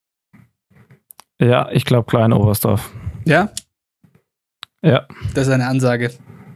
Ja, ich glaube Klein Oberstdorf. Ja? Ja. Das ist eine Ansage.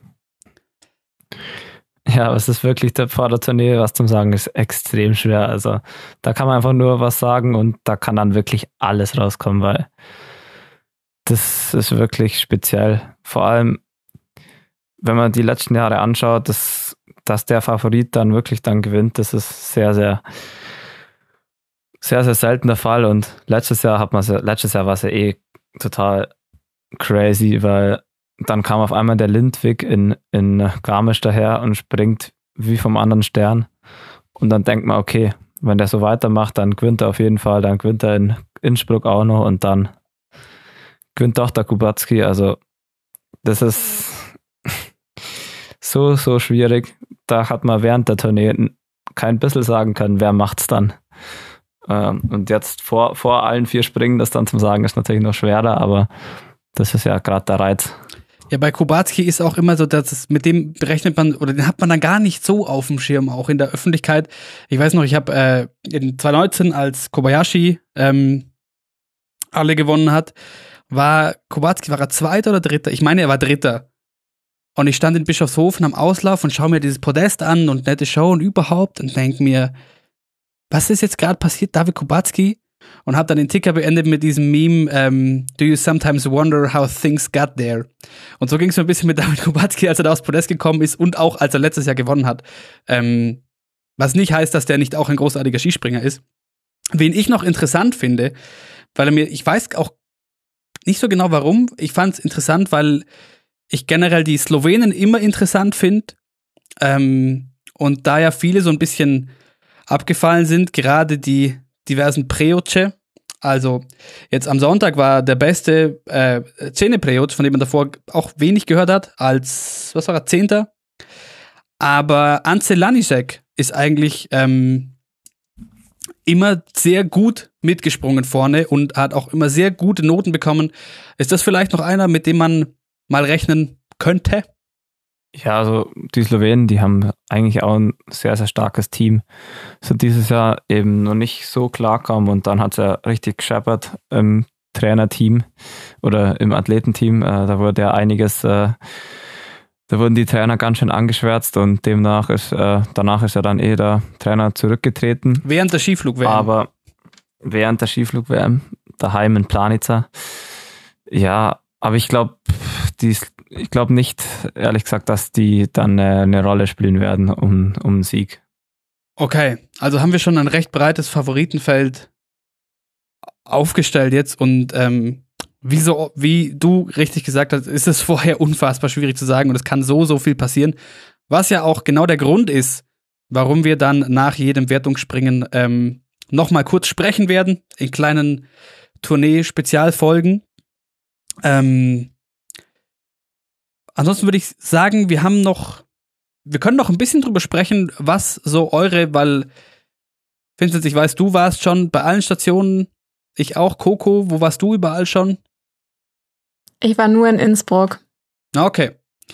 Ja, aber es ist wirklich der, vor der Tournee, was zum Sagen ist extrem schwer. Also da kann man einfach nur was sagen und da kann dann wirklich alles rauskommen, weil das ist wirklich speziell. Vor allem, wenn man die letzten Jahre anschaut, dass, dass der Favorit dann wirklich dann gewinnt, das ist sehr, sehr, sehr, sehr selten der Fall. Und letztes Jahr hat man letztes Jahr war es ja eh total crazy, weil dann kam auf einmal der Lindwig in, in Garmisch daher und springt wie vom anderen Stern. Und dann denkt man, okay, wenn der so weitermacht, dann gewinnt er auf jeden Fall, dann gewinnt er in Innsbruck auch noch und dann gewinnt doch der Kubacki. Also das ist so, so schwierig. Da hat man während der Tournee kein bisschen sagen können, wer macht's dann. Und jetzt vor, vor allen vier Springen, das dann zum Sagen ist natürlich noch schwerer, aber das ist ja gerade der Reiz. Ja, bei Kubacki ist auch immer so, dass es, mit dem berechnet man, oder den hat man dann gar nicht so auf dem Schirm, auch in der Öffentlichkeit. Ich weiß noch, ich habe äh, in zwanzig neunzehn, als Kobayashi ähm, alle gewonnen hat, war Kubacki, war er Zweiter oder Dritter? Ich meine, er war Dritter. Und ich stand in Bischofshofen am Auslauf und schaue mir dieses Podest an und nette Show und überhaupt und denke mir, was ist jetzt gerade passiert, David Kubacki? Und habe dann den Ticker beendet mit diesem Meme, ähm, do you sometimes wonder how things got there? Und so ging es mir ein bisschen mit David Kubacki, als er da aufs Podest gekommen ist und auch als er letztes Jahr gewonnen hat. Ähm, was nicht heißt, dass der nicht auch ein großartiger Skispringer ist. Wen ich noch interessant finde, weil er mir, ich weiß auch nicht so genau warum, ich fand es interessant, weil ich generell die Slowenen immer interessant finde. Ähm, und da ja viele so ein bisschen abgefallen sind, gerade die diversen Preoce. Also jetzt am Sonntag war der beste äh, Cene Preoc, von dem man davor auch wenig gehört hat, als, was war er, Zehnter. Aber Ance Lanišek ist eigentlich ähm, immer sehr gut mitgesprungen vorne und hat auch immer sehr gute Noten bekommen. Ist das vielleicht noch einer, mit dem man mal rechnen könnte? Ja, also die Slowenen, die haben eigentlich auch ein sehr, sehr starkes Team. Sind dieses Jahr eben noch nicht so klarkommen und dann hat es ja richtig gescheppert im Trainerteam oder im Athletenteam. Äh, da wurde ja einiges, äh, da wurden die Trainer ganz schön angeschwärzt und demnach ist, äh, danach ist ja dann eh der Trainer zurückgetreten. Während der Skiflug-W M. Aber während der Skiflug-W M, daheim in Planica. Ja, aber ich glaube, die Ich glaube nicht, ehrlich gesagt, dass die dann eine, eine Rolle spielen werden um, um einen Sieg. Okay, also haben wir schon ein recht breites Favoritenfeld aufgestellt jetzt und ähm, wie, so, wie du richtig gesagt hast, ist es vorher unfassbar schwierig zu sagen und es kann so, so viel passieren, was ja auch genau der Grund ist, warum wir dann nach jedem Wertungsspringen ähm, nochmal kurz sprechen werden, in kleinen Tournee-Spezialfolgen. Ähm, Ansonsten würde ich sagen, wir haben noch, wir können noch ein bisschen drüber sprechen, was so eure, weil, Vincent, ich weiß, du warst schon bei allen Stationen, ich auch, Coco, wo warst du überall schon? Ich war nur in Innsbruck. Okay.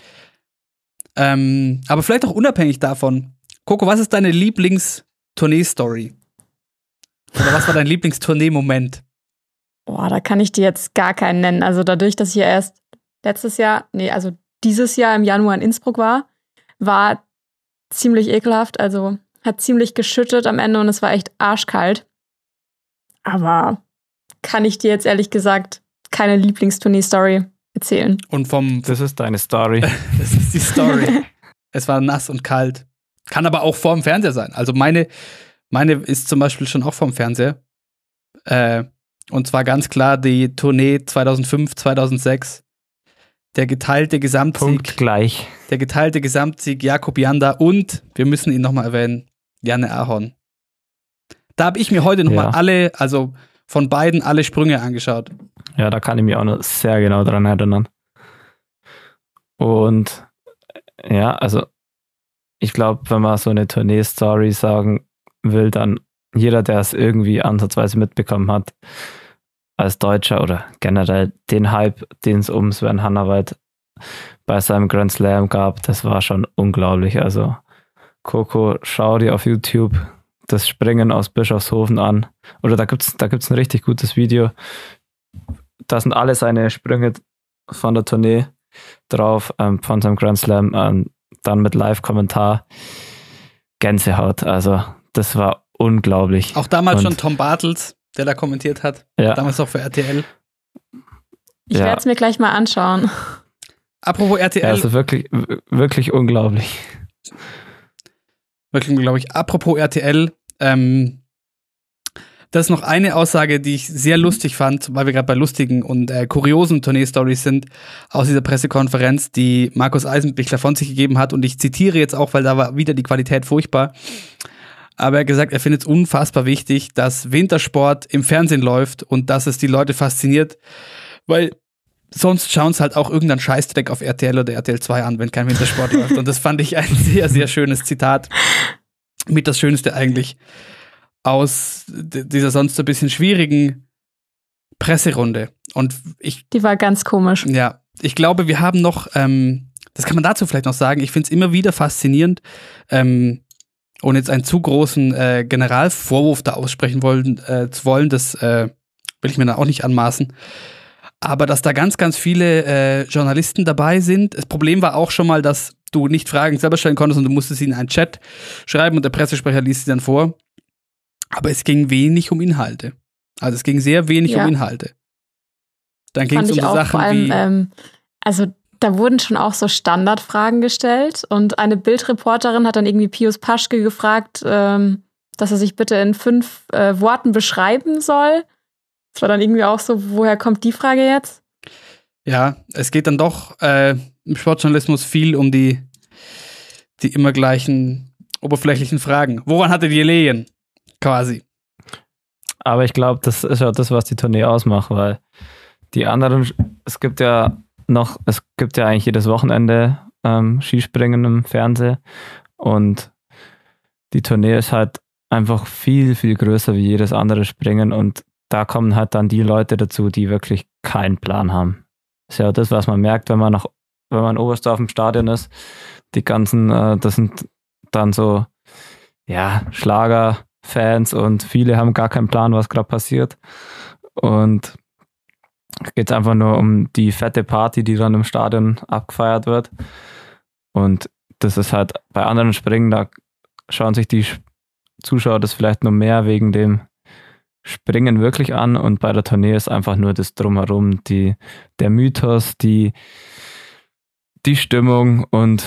Ähm, aber vielleicht auch unabhängig davon. Coco, was ist deine Lieblings-Tournee-Story? Oder was war dein Lieblingstournee-Moment? Boah, da kann ich dir jetzt gar keinen nennen. Also dadurch, dass ich ja erst letztes Jahr, nee, also dieses Jahr im Januar in Innsbruck war, war ziemlich ekelhaft. Also hat ziemlich geschüttet am Ende und es war echt arschkalt. Aber kann ich dir jetzt ehrlich gesagt keine Lieblingstournee-Story erzählen. Und vom... Das ist deine Story. Das ist die Story. Es war nass und kalt. Kann aber auch vorm Fernseher sein. Also meine, meine ist zum Beispiel schon auch vorm Fernseher. Äh, und zwar ganz klar die Tournee zweitausendfünf, zweitausendsechs. Der geteilte Gesamtsieg. Punkt gleich. Der geteilte Gesamtsieg Jakob Janda und, wir müssen ihn nochmal erwähnen, Janne Ahorn. Da habe ich mir heute nochmal Ja. alle, also von beiden alle Sprünge angeschaut. Ja, da kann ich mich auch noch sehr genau dran erinnern. Und ja, also ich glaube, wenn man so eine Tournee-Story sagen will, dann jeder, der es irgendwie ansatzweise mitbekommen hat, als Deutscher oder generell den Hype, den es um Sven Hannawald bei seinem Grand Slam gab, das war schon unglaublich. Also Coco, schau dir auf YouTube das Springen aus Bischofshofen an. Oder da gibt's da gibt's ein richtig gutes Video. Da sind alle seine Sprünge von der Tournee drauf, ähm, von seinem Grand Slam, ähm, dann mit Live-Kommentar. Gänsehaut. Also das war unglaublich. Auch damals Und, schon Tom Bartels, der da kommentiert hat. Ja. Damals auch für R T L. Ich Ja. werde es mir gleich mal anschauen. Apropos R T L. Ja, also wirklich, wirklich unglaublich. Wirklich unglaublich. Apropos R T L, ähm, das ist noch eine Aussage, die ich sehr lustig fand, weil wir gerade bei lustigen und äh, kuriosen Tournee-Stories sind, aus dieser Pressekonferenz, die Markus Eisenbichler von sich gegeben hat. Und ich zitiere jetzt auch, weil da war wieder die Qualität furchtbar. Aber er hat gesagt, er findet es unfassbar wichtig, dass Wintersport im Fernsehen läuft und dass es die Leute fasziniert, weil sonst schauen es halt auch irgendein Scheißdreck auf R T L oder R T L zwei an, wenn kein Wintersport läuft. Und das fand ich ein sehr, sehr schönes Zitat. Mit das Schönste eigentlich aus d- dieser sonst so ein bisschen schwierigen Presserunde. Und ich, Die war ganz komisch. ja, ich glaube, wir haben noch, ähm, das kann man dazu vielleicht noch sagen, ich finde es immer wieder faszinierend, ähm, ohne jetzt einen zu großen äh, Generalvorwurf da aussprechen wollen, äh, zu wollen, das äh, will ich mir dann auch nicht anmaßen. Aber dass da ganz, ganz viele äh, Journalisten dabei sind. Das Problem war auch schon mal, dass du nicht Fragen selber stellen konntest und du musstest sie in einen Chat schreiben und der Pressesprecher liest sie dann vor. Aber es ging wenig um Inhalte. Also es ging sehr wenig Ja. um Inhalte. Dann ging es Fand um ich so auch Sachen vor allem, wie... ähm, also da wurden schon auch so Standardfragen gestellt und eine Bildreporterin hat dann irgendwie Pius Paschke gefragt, ähm, dass er sich bitte in fünf äh, Worten beschreiben soll. Das war dann irgendwie auch so, woher kommt die Frage jetzt? Ja, es geht dann doch äh, im Sportjournalismus viel um die, die immer gleichen oberflächlichen Fragen. Woran hattet ihr Lehen? Quasi. Aber ich glaube, das ist ja das, was die Tournee ausmacht, weil die anderen, es gibt ja noch, es gibt ja eigentlich jedes Wochenende ähm, Skispringen im Fernsehen und die Tournee ist halt einfach viel, viel größer wie jedes andere Springen und da kommen halt dann die Leute dazu, die wirklich keinen Plan haben. Das ist ja das, was man merkt, wenn man nach, wenn man in Oberstdorf im Stadion ist. Die ganzen, äh, das sind dann so, ja, Schlagerfans und viele haben gar keinen Plan, was gerade passiert. Und geht es einfach nur um die fette Party, die dann im Stadion abgefeiert wird. Und das ist halt bei anderen Springen, da schauen sich die Zuschauer das vielleicht nur mehr wegen dem Springen wirklich an und bei der Tournee ist einfach nur das Drumherum, die, der Mythos, die, die Stimmung und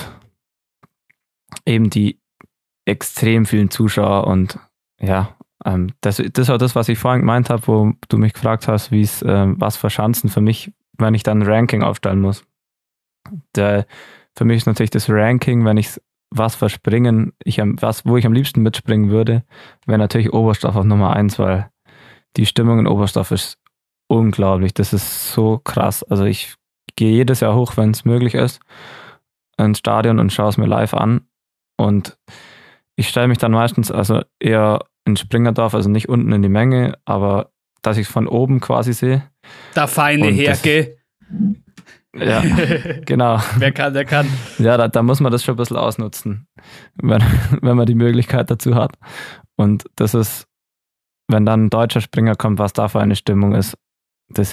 eben die extrem vielen Zuschauer und ja, ähm, das, das war das, was ich vorhin gemeint habe, wo du mich gefragt hast, wie es, ähm, was für Chancen für mich, wenn ich dann ein Ranking aufstellen muss. Der, für mich ist natürlich das Ranking, wenn ich was für Springen, ich am, was, wo ich am liebsten mitspringen würde, wäre natürlich Oberstdorf auf Nummer eins, weil die Stimmung in Oberstdorf ist unglaublich. Das ist so krass. Also ich gehe jedes Jahr hoch, wenn es möglich ist, ins Stadion und schaue es mir live an. Und ich stelle mich dann meistens also eher in Springerdorf, also nicht unten in die Menge, aber dass ich es von oben quasi sehe. Da feine Und Herke. Ja, genau. Wer kann, der kann. Ja, da, da muss man das schon ein bisschen ausnutzen, wenn, wenn man die Möglichkeit dazu hat. Und das ist, wenn dann ein deutscher Springer kommt, was da für eine Stimmung ist, das ist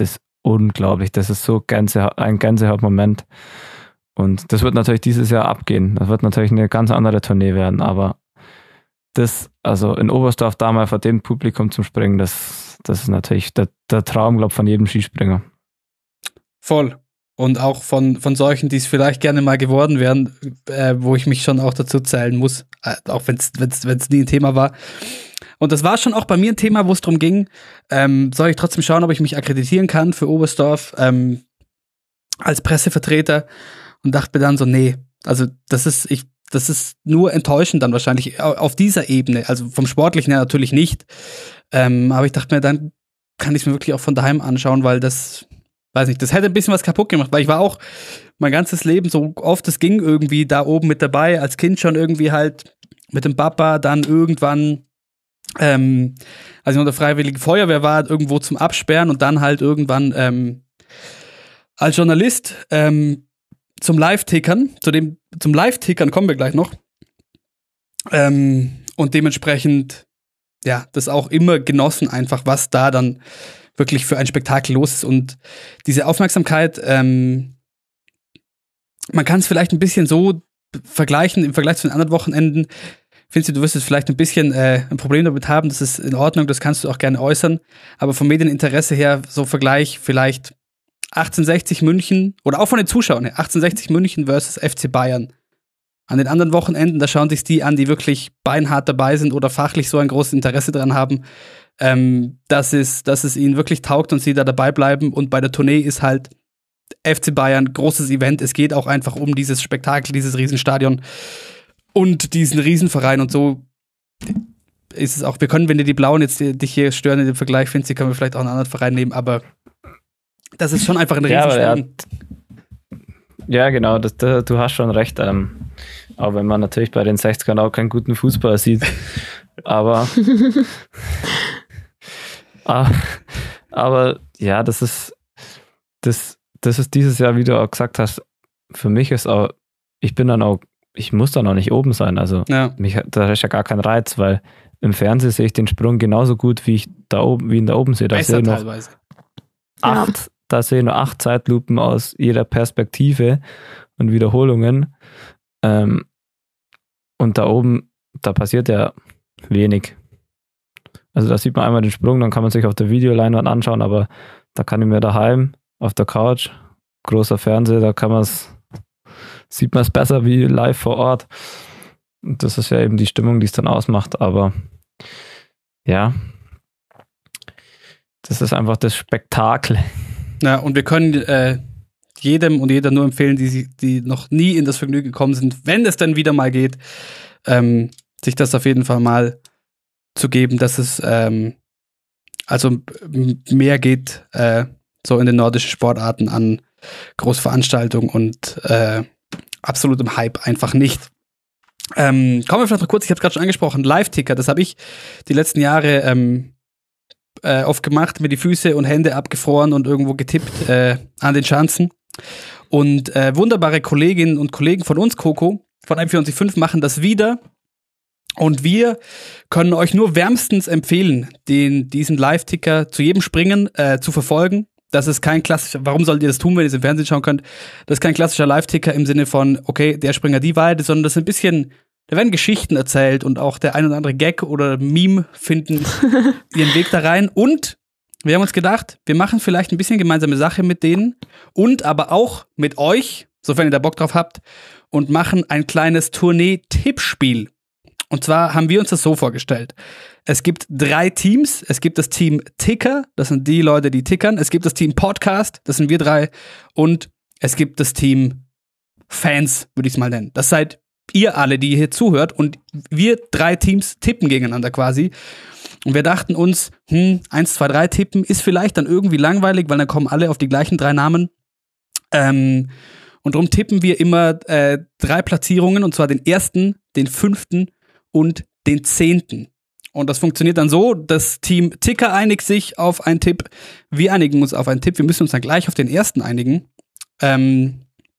unglaublich. Das ist so Gänse, ein Gänsehautmoment. Und das wird natürlich dieses Jahr abgehen. Das wird natürlich eine ganz andere Tournee werden, aber das, also in Oberstdorf da mal vor dem Publikum zum Springen, das, das ist natürlich der, der Traum, glaube ich, von jedem Skispringer. Voll. Und auch von, von solchen, die es vielleicht gerne mal geworden wären, äh, wo ich mich schon auch dazu zählen muss, äh, auch wenn es nie ein Thema war. Und das war schon auch bei mir ein Thema, wo es darum ging, ähm, soll ich trotzdem schauen, ob ich mich akkreditieren kann für Oberstdorf ähm, als Pressevertreter, und dachte mir dann so, nee, also das ist, ich, das ist nur enttäuschend dann wahrscheinlich auf dieser Ebene, also vom Sportlichen her natürlich nicht, ähm, aber ich dachte mir, dann kann ich es mir wirklich auch von daheim anschauen, weil das, weiß nicht, das hätte ein bisschen was kaputt gemacht, weil ich war auch mein ganzes Leben so oft es ging irgendwie da oben mit dabei, als Kind schon irgendwie halt mit dem Papa, dann irgendwann ähm, als ich noch der Freiwilligen Feuerwehr war, irgendwo zum Absperren und dann halt irgendwann ähm, als Journalist ähm, zum Live-Tickern, zu dem, zum Live-Tickern kommen wir gleich noch. Ähm, und dementsprechend, ja, das auch immer genossen einfach, was da dann wirklich für ein Spektakel los ist. Und diese Aufmerksamkeit, ähm, man kann es vielleicht ein bisschen so vergleichen, im Vergleich zu den anderen Wochenenden. Findest du, du wirst jetzt vielleicht ein bisschen äh, ein Problem damit haben, das ist in Ordnung, das kannst du auch gerne äußern. Aber vom Medieninteresse her, so Vergleich vielleicht achtzehnhundertsechzig München oder auch von den Zuschauern her, achtzehnhundertsechzig München versus F C Bayern. An den anderen Wochenenden, da schauen sich die an, die wirklich beinhart dabei sind oder fachlich so ein großes Interesse dran haben, ähm, dass, es, dass es ihnen wirklich taugt und sie da dabei bleiben. Und bei der Tournee ist halt F C Bayern großes Event. Es geht auch einfach um dieses Spektakel, dieses Riesenstadion und diesen Riesenverein. Und so ist es auch. Wir können, wenn dir die Blauen jetzt dich hier stören in dem Vergleich, findest du, können wir vielleicht auch einen anderen Verein nehmen, aber das ist schon einfach ein Riesenstadion. Ja, ja, genau, das, das, du hast schon recht. Ähm, auch wenn man natürlich bei den sechzigern auch keinen guten Fußball sieht. aber, aber, aber ja, das ist, das, das ist dieses Jahr, wie du auch gesagt hast, für mich ist auch, ich bin dann auch, ich muss dann auch nicht oben sein. Also ja. mich, da ist ja gar kein Reiz, weil im Fernsehen sehe ich den Sprung genauso gut, wie ich da oben, wie in der oben sehe. Da sehe ich noch teilweise. acht. Ja. Da sehe ich nur acht Zeitlupen aus jeder Perspektive und Wiederholungen. Ähm, und da oben, da passiert ja wenig. Also da sieht man einmal den Sprung, dann kann man sich auf der Videoleinwand anschauen, aber da kann ich mir daheim auf der Couch, großer Fernseher, da kann man es, sieht man es besser wie live vor Ort. Und das ist ja eben die Stimmung, die es dann ausmacht. Aber ja, das ist einfach das Spektakel. Ja, und wir können äh, jedem und jeder nur empfehlen, die, die noch nie in das Vergnügen gekommen sind, wenn es dann wieder mal geht, ähm, sich das auf jeden Fall mal zu geben, dass es ähm, also mehr geht äh, so in den nordischen Sportarten an Großveranstaltungen und äh, absolutem Hype einfach nicht. Ähm, kommen wir vielleicht noch kurz, ich habe es gerade schon angesprochen, Live-Ticker, das habe ich die letzten Jahre ähm, Äh, oft gemacht, mir die Füße und Hände abgefroren und irgendwo getippt äh, an den Schanzen. Und äh, wunderbare Kolleginnen und Kollegen von uns, Coco, von M vierundvierzig Komma fünf, machen das wieder. Und wir können euch nur wärmstens empfehlen, den, diesen Live-Ticker zu jedem Springen äh, zu verfolgen. Das ist kein klassischer, warum sollt ihr das tun, wenn ihr es im Fernsehen schauen könnt? Das ist kein klassischer Live-Ticker im Sinne von, okay, der Springer die Weide, sondern das ist ein bisschen, da werden Geschichten erzählt und auch der ein oder andere Gag oder Meme finden ihren Weg da rein. Und wir haben uns gedacht, wir machen vielleicht ein bisschen gemeinsame Sache mit denen und aber auch mit euch, sofern ihr da Bock drauf habt, und machen ein kleines Tournee-Tippspiel. Und zwar haben wir uns das so vorgestellt. Es gibt drei Teams. Es gibt das Team Ticker, das sind die Leute, die tickern. Es gibt das Team Podcast, das sind wir drei. Und es gibt das Team Fans, würde ich es mal nennen. Das seid ihr alle, die hier zuhört, und wir drei Teams tippen gegeneinander quasi. Und wir dachten uns, hm, eins, zwei, drei tippen ist vielleicht dann irgendwie langweilig, weil dann kommen alle auf die gleichen drei Namen. Ähm, und darum tippen wir immer äh, drei Platzierungen, und zwar den ersten, den fünften und den zehnten. Und das funktioniert dann so, das Team Ticker einigt sich auf einen Tipp, wir einigen uns auf einen Tipp, wir müssen uns dann gleich auf den ersten einigen. Ähm,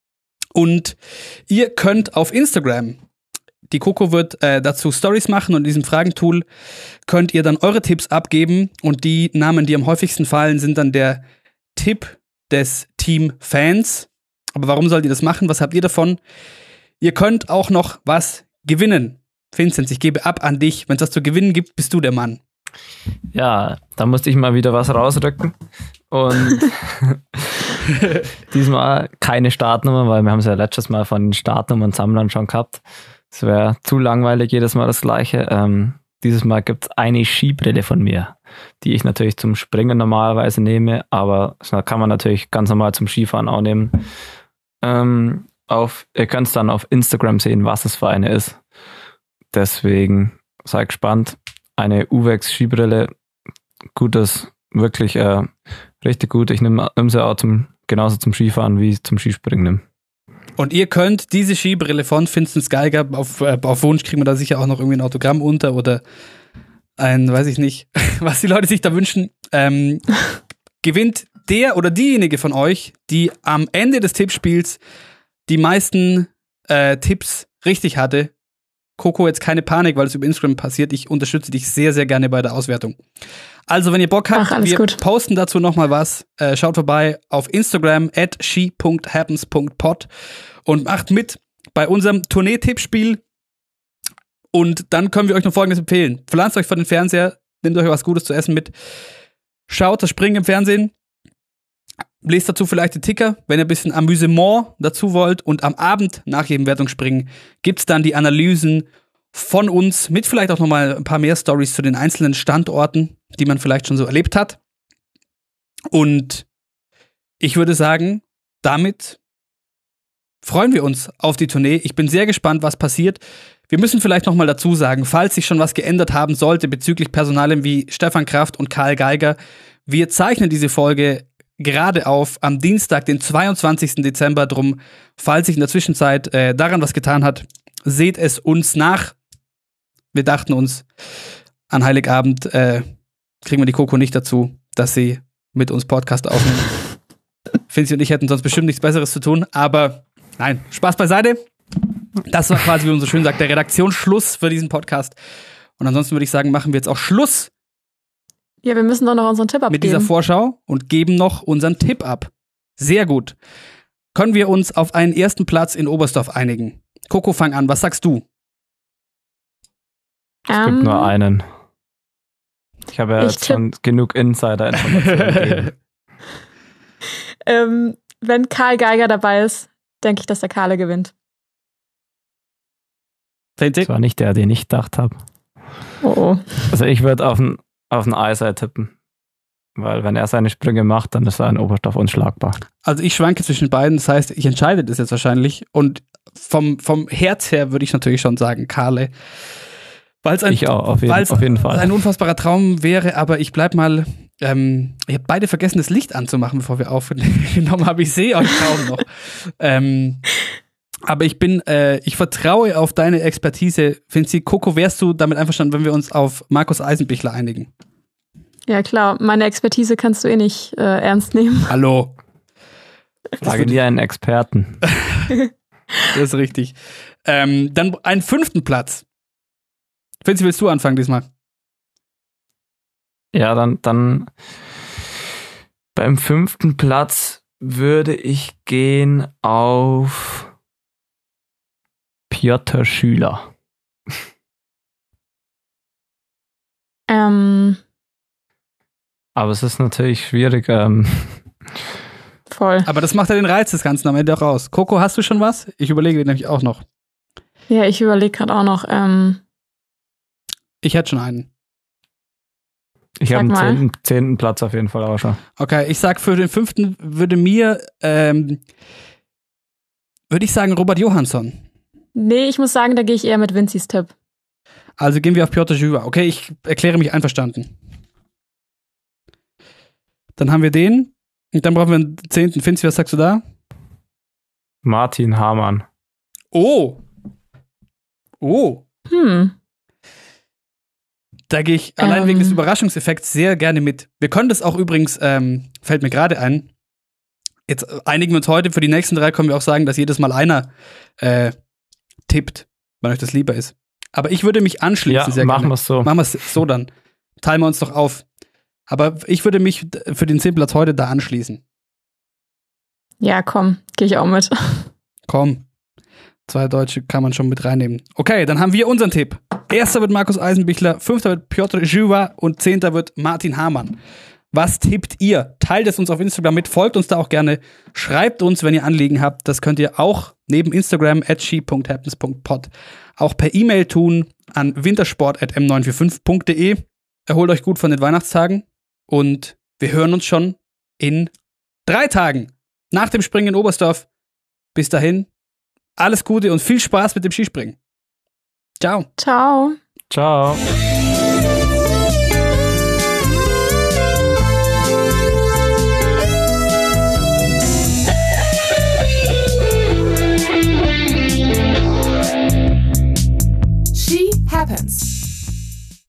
Und ihr könnt auf Instagram, die Coco wird äh, dazu Stories machen, und in diesem Fragentool könnt ihr dann eure Tipps abgeben, und die Namen, die am häufigsten fallen, sind dann der Tipp des Team-Fans. Aber warum sollt ihr das machen? Was habt ihr davon? Ihr könnt auch noch was gewinnen. Vinzenz, ich gebe ab an dich. Wenn es was zu gewinnen gibt, bist du der Mann. Ja, da musste ich mal wieder was rausrücken. Und diesmal keine Startnummer, weil wir haben es ja letztes Mal von den Startnummern-Sammlern schon gehabt. Es wäre zu langweilig, jedes Mal das Gleiche. Ähm, dieses Mal gibt es eine Skibrille von mir, die ich natürlich zum Springen normalerweise nehme, aber das kann man natürlich ganz normal zum Skifahren auch nehmen. Ähm, auf, ihr könnt es dann auf Instagram sehen, was es für eine ist. Deswegen seid gespannt. Eine Uvex Skibrille, gutes, wirklich äh, richtig gut. Ich nehme nimm sie auch zum, genauso zum Skifahren wie zum Skispringen nehme. Und ihr könnt diese Skibrille von Vinzenz Geiger, auf, äh, auf Wunsch kriegen wir da sicher auch noch irgendwie ein Autogramm unter oder ein, weiß ich nicht, was die Leute sich da wünschen, ähm, gewinnt der oder diejenige von euch, die am Ende des Tippspiels die meisten äh, Tipps richtig hatte. Coco, jetzt keine Panik, weil es über Instagram passiert. Ich unterstütze dich sehr, sehr gerne bei der Auswertung. Also, wenn ihr Bock habt, Ach, wir gut. posten dazu nochmal was. Äh, schaut vorbei auf Instagram at she dot happens dot pod und macht mit bei unserem Tournee-Tippspiel. Und dann können wir euch noch Folgendes empfehlen. Pflanzt euch vor den Fernseher, nehmt euch was Gutes zu essen mit. Schaut das Springen im Fernsehen. Lest dazu vielleicht den Ticker, wenn ihr ein bisschen Amüsement dazu wollt. Und am Abend nach jedem Wertungsspringen gibt es dann die Analysen von uns mit vielleicht auch nochmal ein paar mehr Storys zu den einzelnen Standorten, die man vielleicht schon so erlebt hat. Und ich würde sagen, damit freuen wir uns auf die Tournee. Ich bin sehr gespannt, was passiert. Wir müssen vielleicht nochmal dazu sagen, falls sich schon was geändert haben sollte bezüglich Personalien wie Stefan Kraft und Karl Geiger, wir zeichnen diese Folge gerade auf am Dienstag, den zweiundzwanzigsten Dezember. Drum, falls sich in der Zwischenzeit äh, daran was getan hat, seht es uns nach. Wir dachten uns, an Heiligabend äh, kriegen wir die Coco nicht dazu, dass sie mit uns Podcast aufnimmt. Finzi und ich hätten sonst bestimmt nichts Besseres zu tun, aber nein, Spaß beiseite. Das war quasi, wie man so schön sagt, der Redaktionsschluss für diesen Podcast. Und ansonsten würde ich sagen, machen wir jetzt auch Schluss Ja, wir müssen doch noch unseren Tipp abgeben. mit dieser Vorschau und geben noch unseren Tipp ab. Sehr gut. Können wir uns auf einen ersten Platz in Oberstdorf einigen? Coco, fang an. Was sagst du? Es Ähm, gibt nur einen. Ich habe ja ich jetzt schon genug Insider-Informationen gegeben. ähm, wenn Karl Geiger dabei ist, denke ich, dass der Karle gewinnt. Das war nicht der, den ich gedacht habe. Oh, oh. Also ich würde auf den auf den Eisei tippen. Weil wenn er seine Sprünge macht, dann ist er in Oberstdorf unschlagbar. Also ich schwanke zwischen beiden, das heißt, ich entscheide das jetzt wahrscheinlich. Und vom, vom Herz her würde ich natürlich schon sagen, Karle. Weil es ein, ich auch, auf jeden, weil's auf jeden Fall. ein unfassbarer Traum wäre, aber ich bleib mal, ähm, ich habe beide vergessen, das Licht anzumachen, bevor wir aufgenommen haben. Ich sehe euch kaum noch. ähm, aber ich bin, äh, ich vertraue auf deine Expertise. Vinzi, Coco, wärst du damit einverstanden, wenn wir uns auf Markus Eisenbichler einigen? Ja, klar. Meine Expertise kannst du eh nicht äh, ernst nehmen. Hallo. Frage dir einen Experten. Das ist richtig. Ähm, dann einen fünften Platz. Vinzi, willst du anfangen diesmal? Ja, dann, dann beim fünften Platz würde ich gehen auf Piotr Schüler. Ähm, Aber es ist natürlich schwierig. Ähm, voll. Aber das macht ja den Reiz des Ganzen am Ende auch raus. Coco, hast du schon was? Ich überlege nämlich auch noch. Ja, ich überlege gerade auch noch. Ähm, Ich hätte schon einen. ich Sag habe einen mal. zehnten, zehnten Platz auf jeden Fall auch schon. Okay, ich sag für den fünften würde mir, ähm, würde ich sagen Robert Johansson. nee, ich muss sagen, da gehe ich eher mit Vinzis Tipp. Also gehen wir auf Piotr Schüler. Okay, ich erkläre mich einverstanden. Dann haben wir den. Und dann brauchen wir einen zehnten. Vinzi, was sagst du da? Martin Hamann. Oh. Oh. Hm. Da gehe ich allein Ähm. wegen des Überraschungseffekts sehr gerne mit. Wir können das auch übrigens, ähm, fällt mir gerade ein, jetzt einigen wir uns heute, für die nächsten drei können wir auch sagen, dass jedes Mal einer äh, tippt, wenn euch das lieber ist. Aber ich würde mich anschließen Ja, sehr machen gerne. wir es so. Machen wir es so dann. Teilen wir uns doch auf. Aber ich würde mich für den zehnten Platz heute da anschließen. Ja, komm, gehe ich auch mit. Komm, zwei Deutsche kann man schon mit reinnehmen. Okay, dann haben wir unseren Tipp. Erster wird Markus Eisenbichler, fünfter wird Piotr Żywa und zehnter wird Martin Hamann. Was tippt ihr? Teilt es uns auf Instagram mit, folgt uns da auch gerne. Schreibt uns, wenn ihr Anliegen habt. Das könnt ihr auch neben Instagram at she punkt happens punkt pod auch per E-Mail tun an wintersport at m neun vier fünf punkt de. Erholt euch gut von den Weihnachtstagen und wir hören uns schon in drei Tagen nach dem Springen in Oberstdorf. Bis dahin, alles Gute und viel Spaß mit dem Skispringen. Ciao. Ciao. Ciao.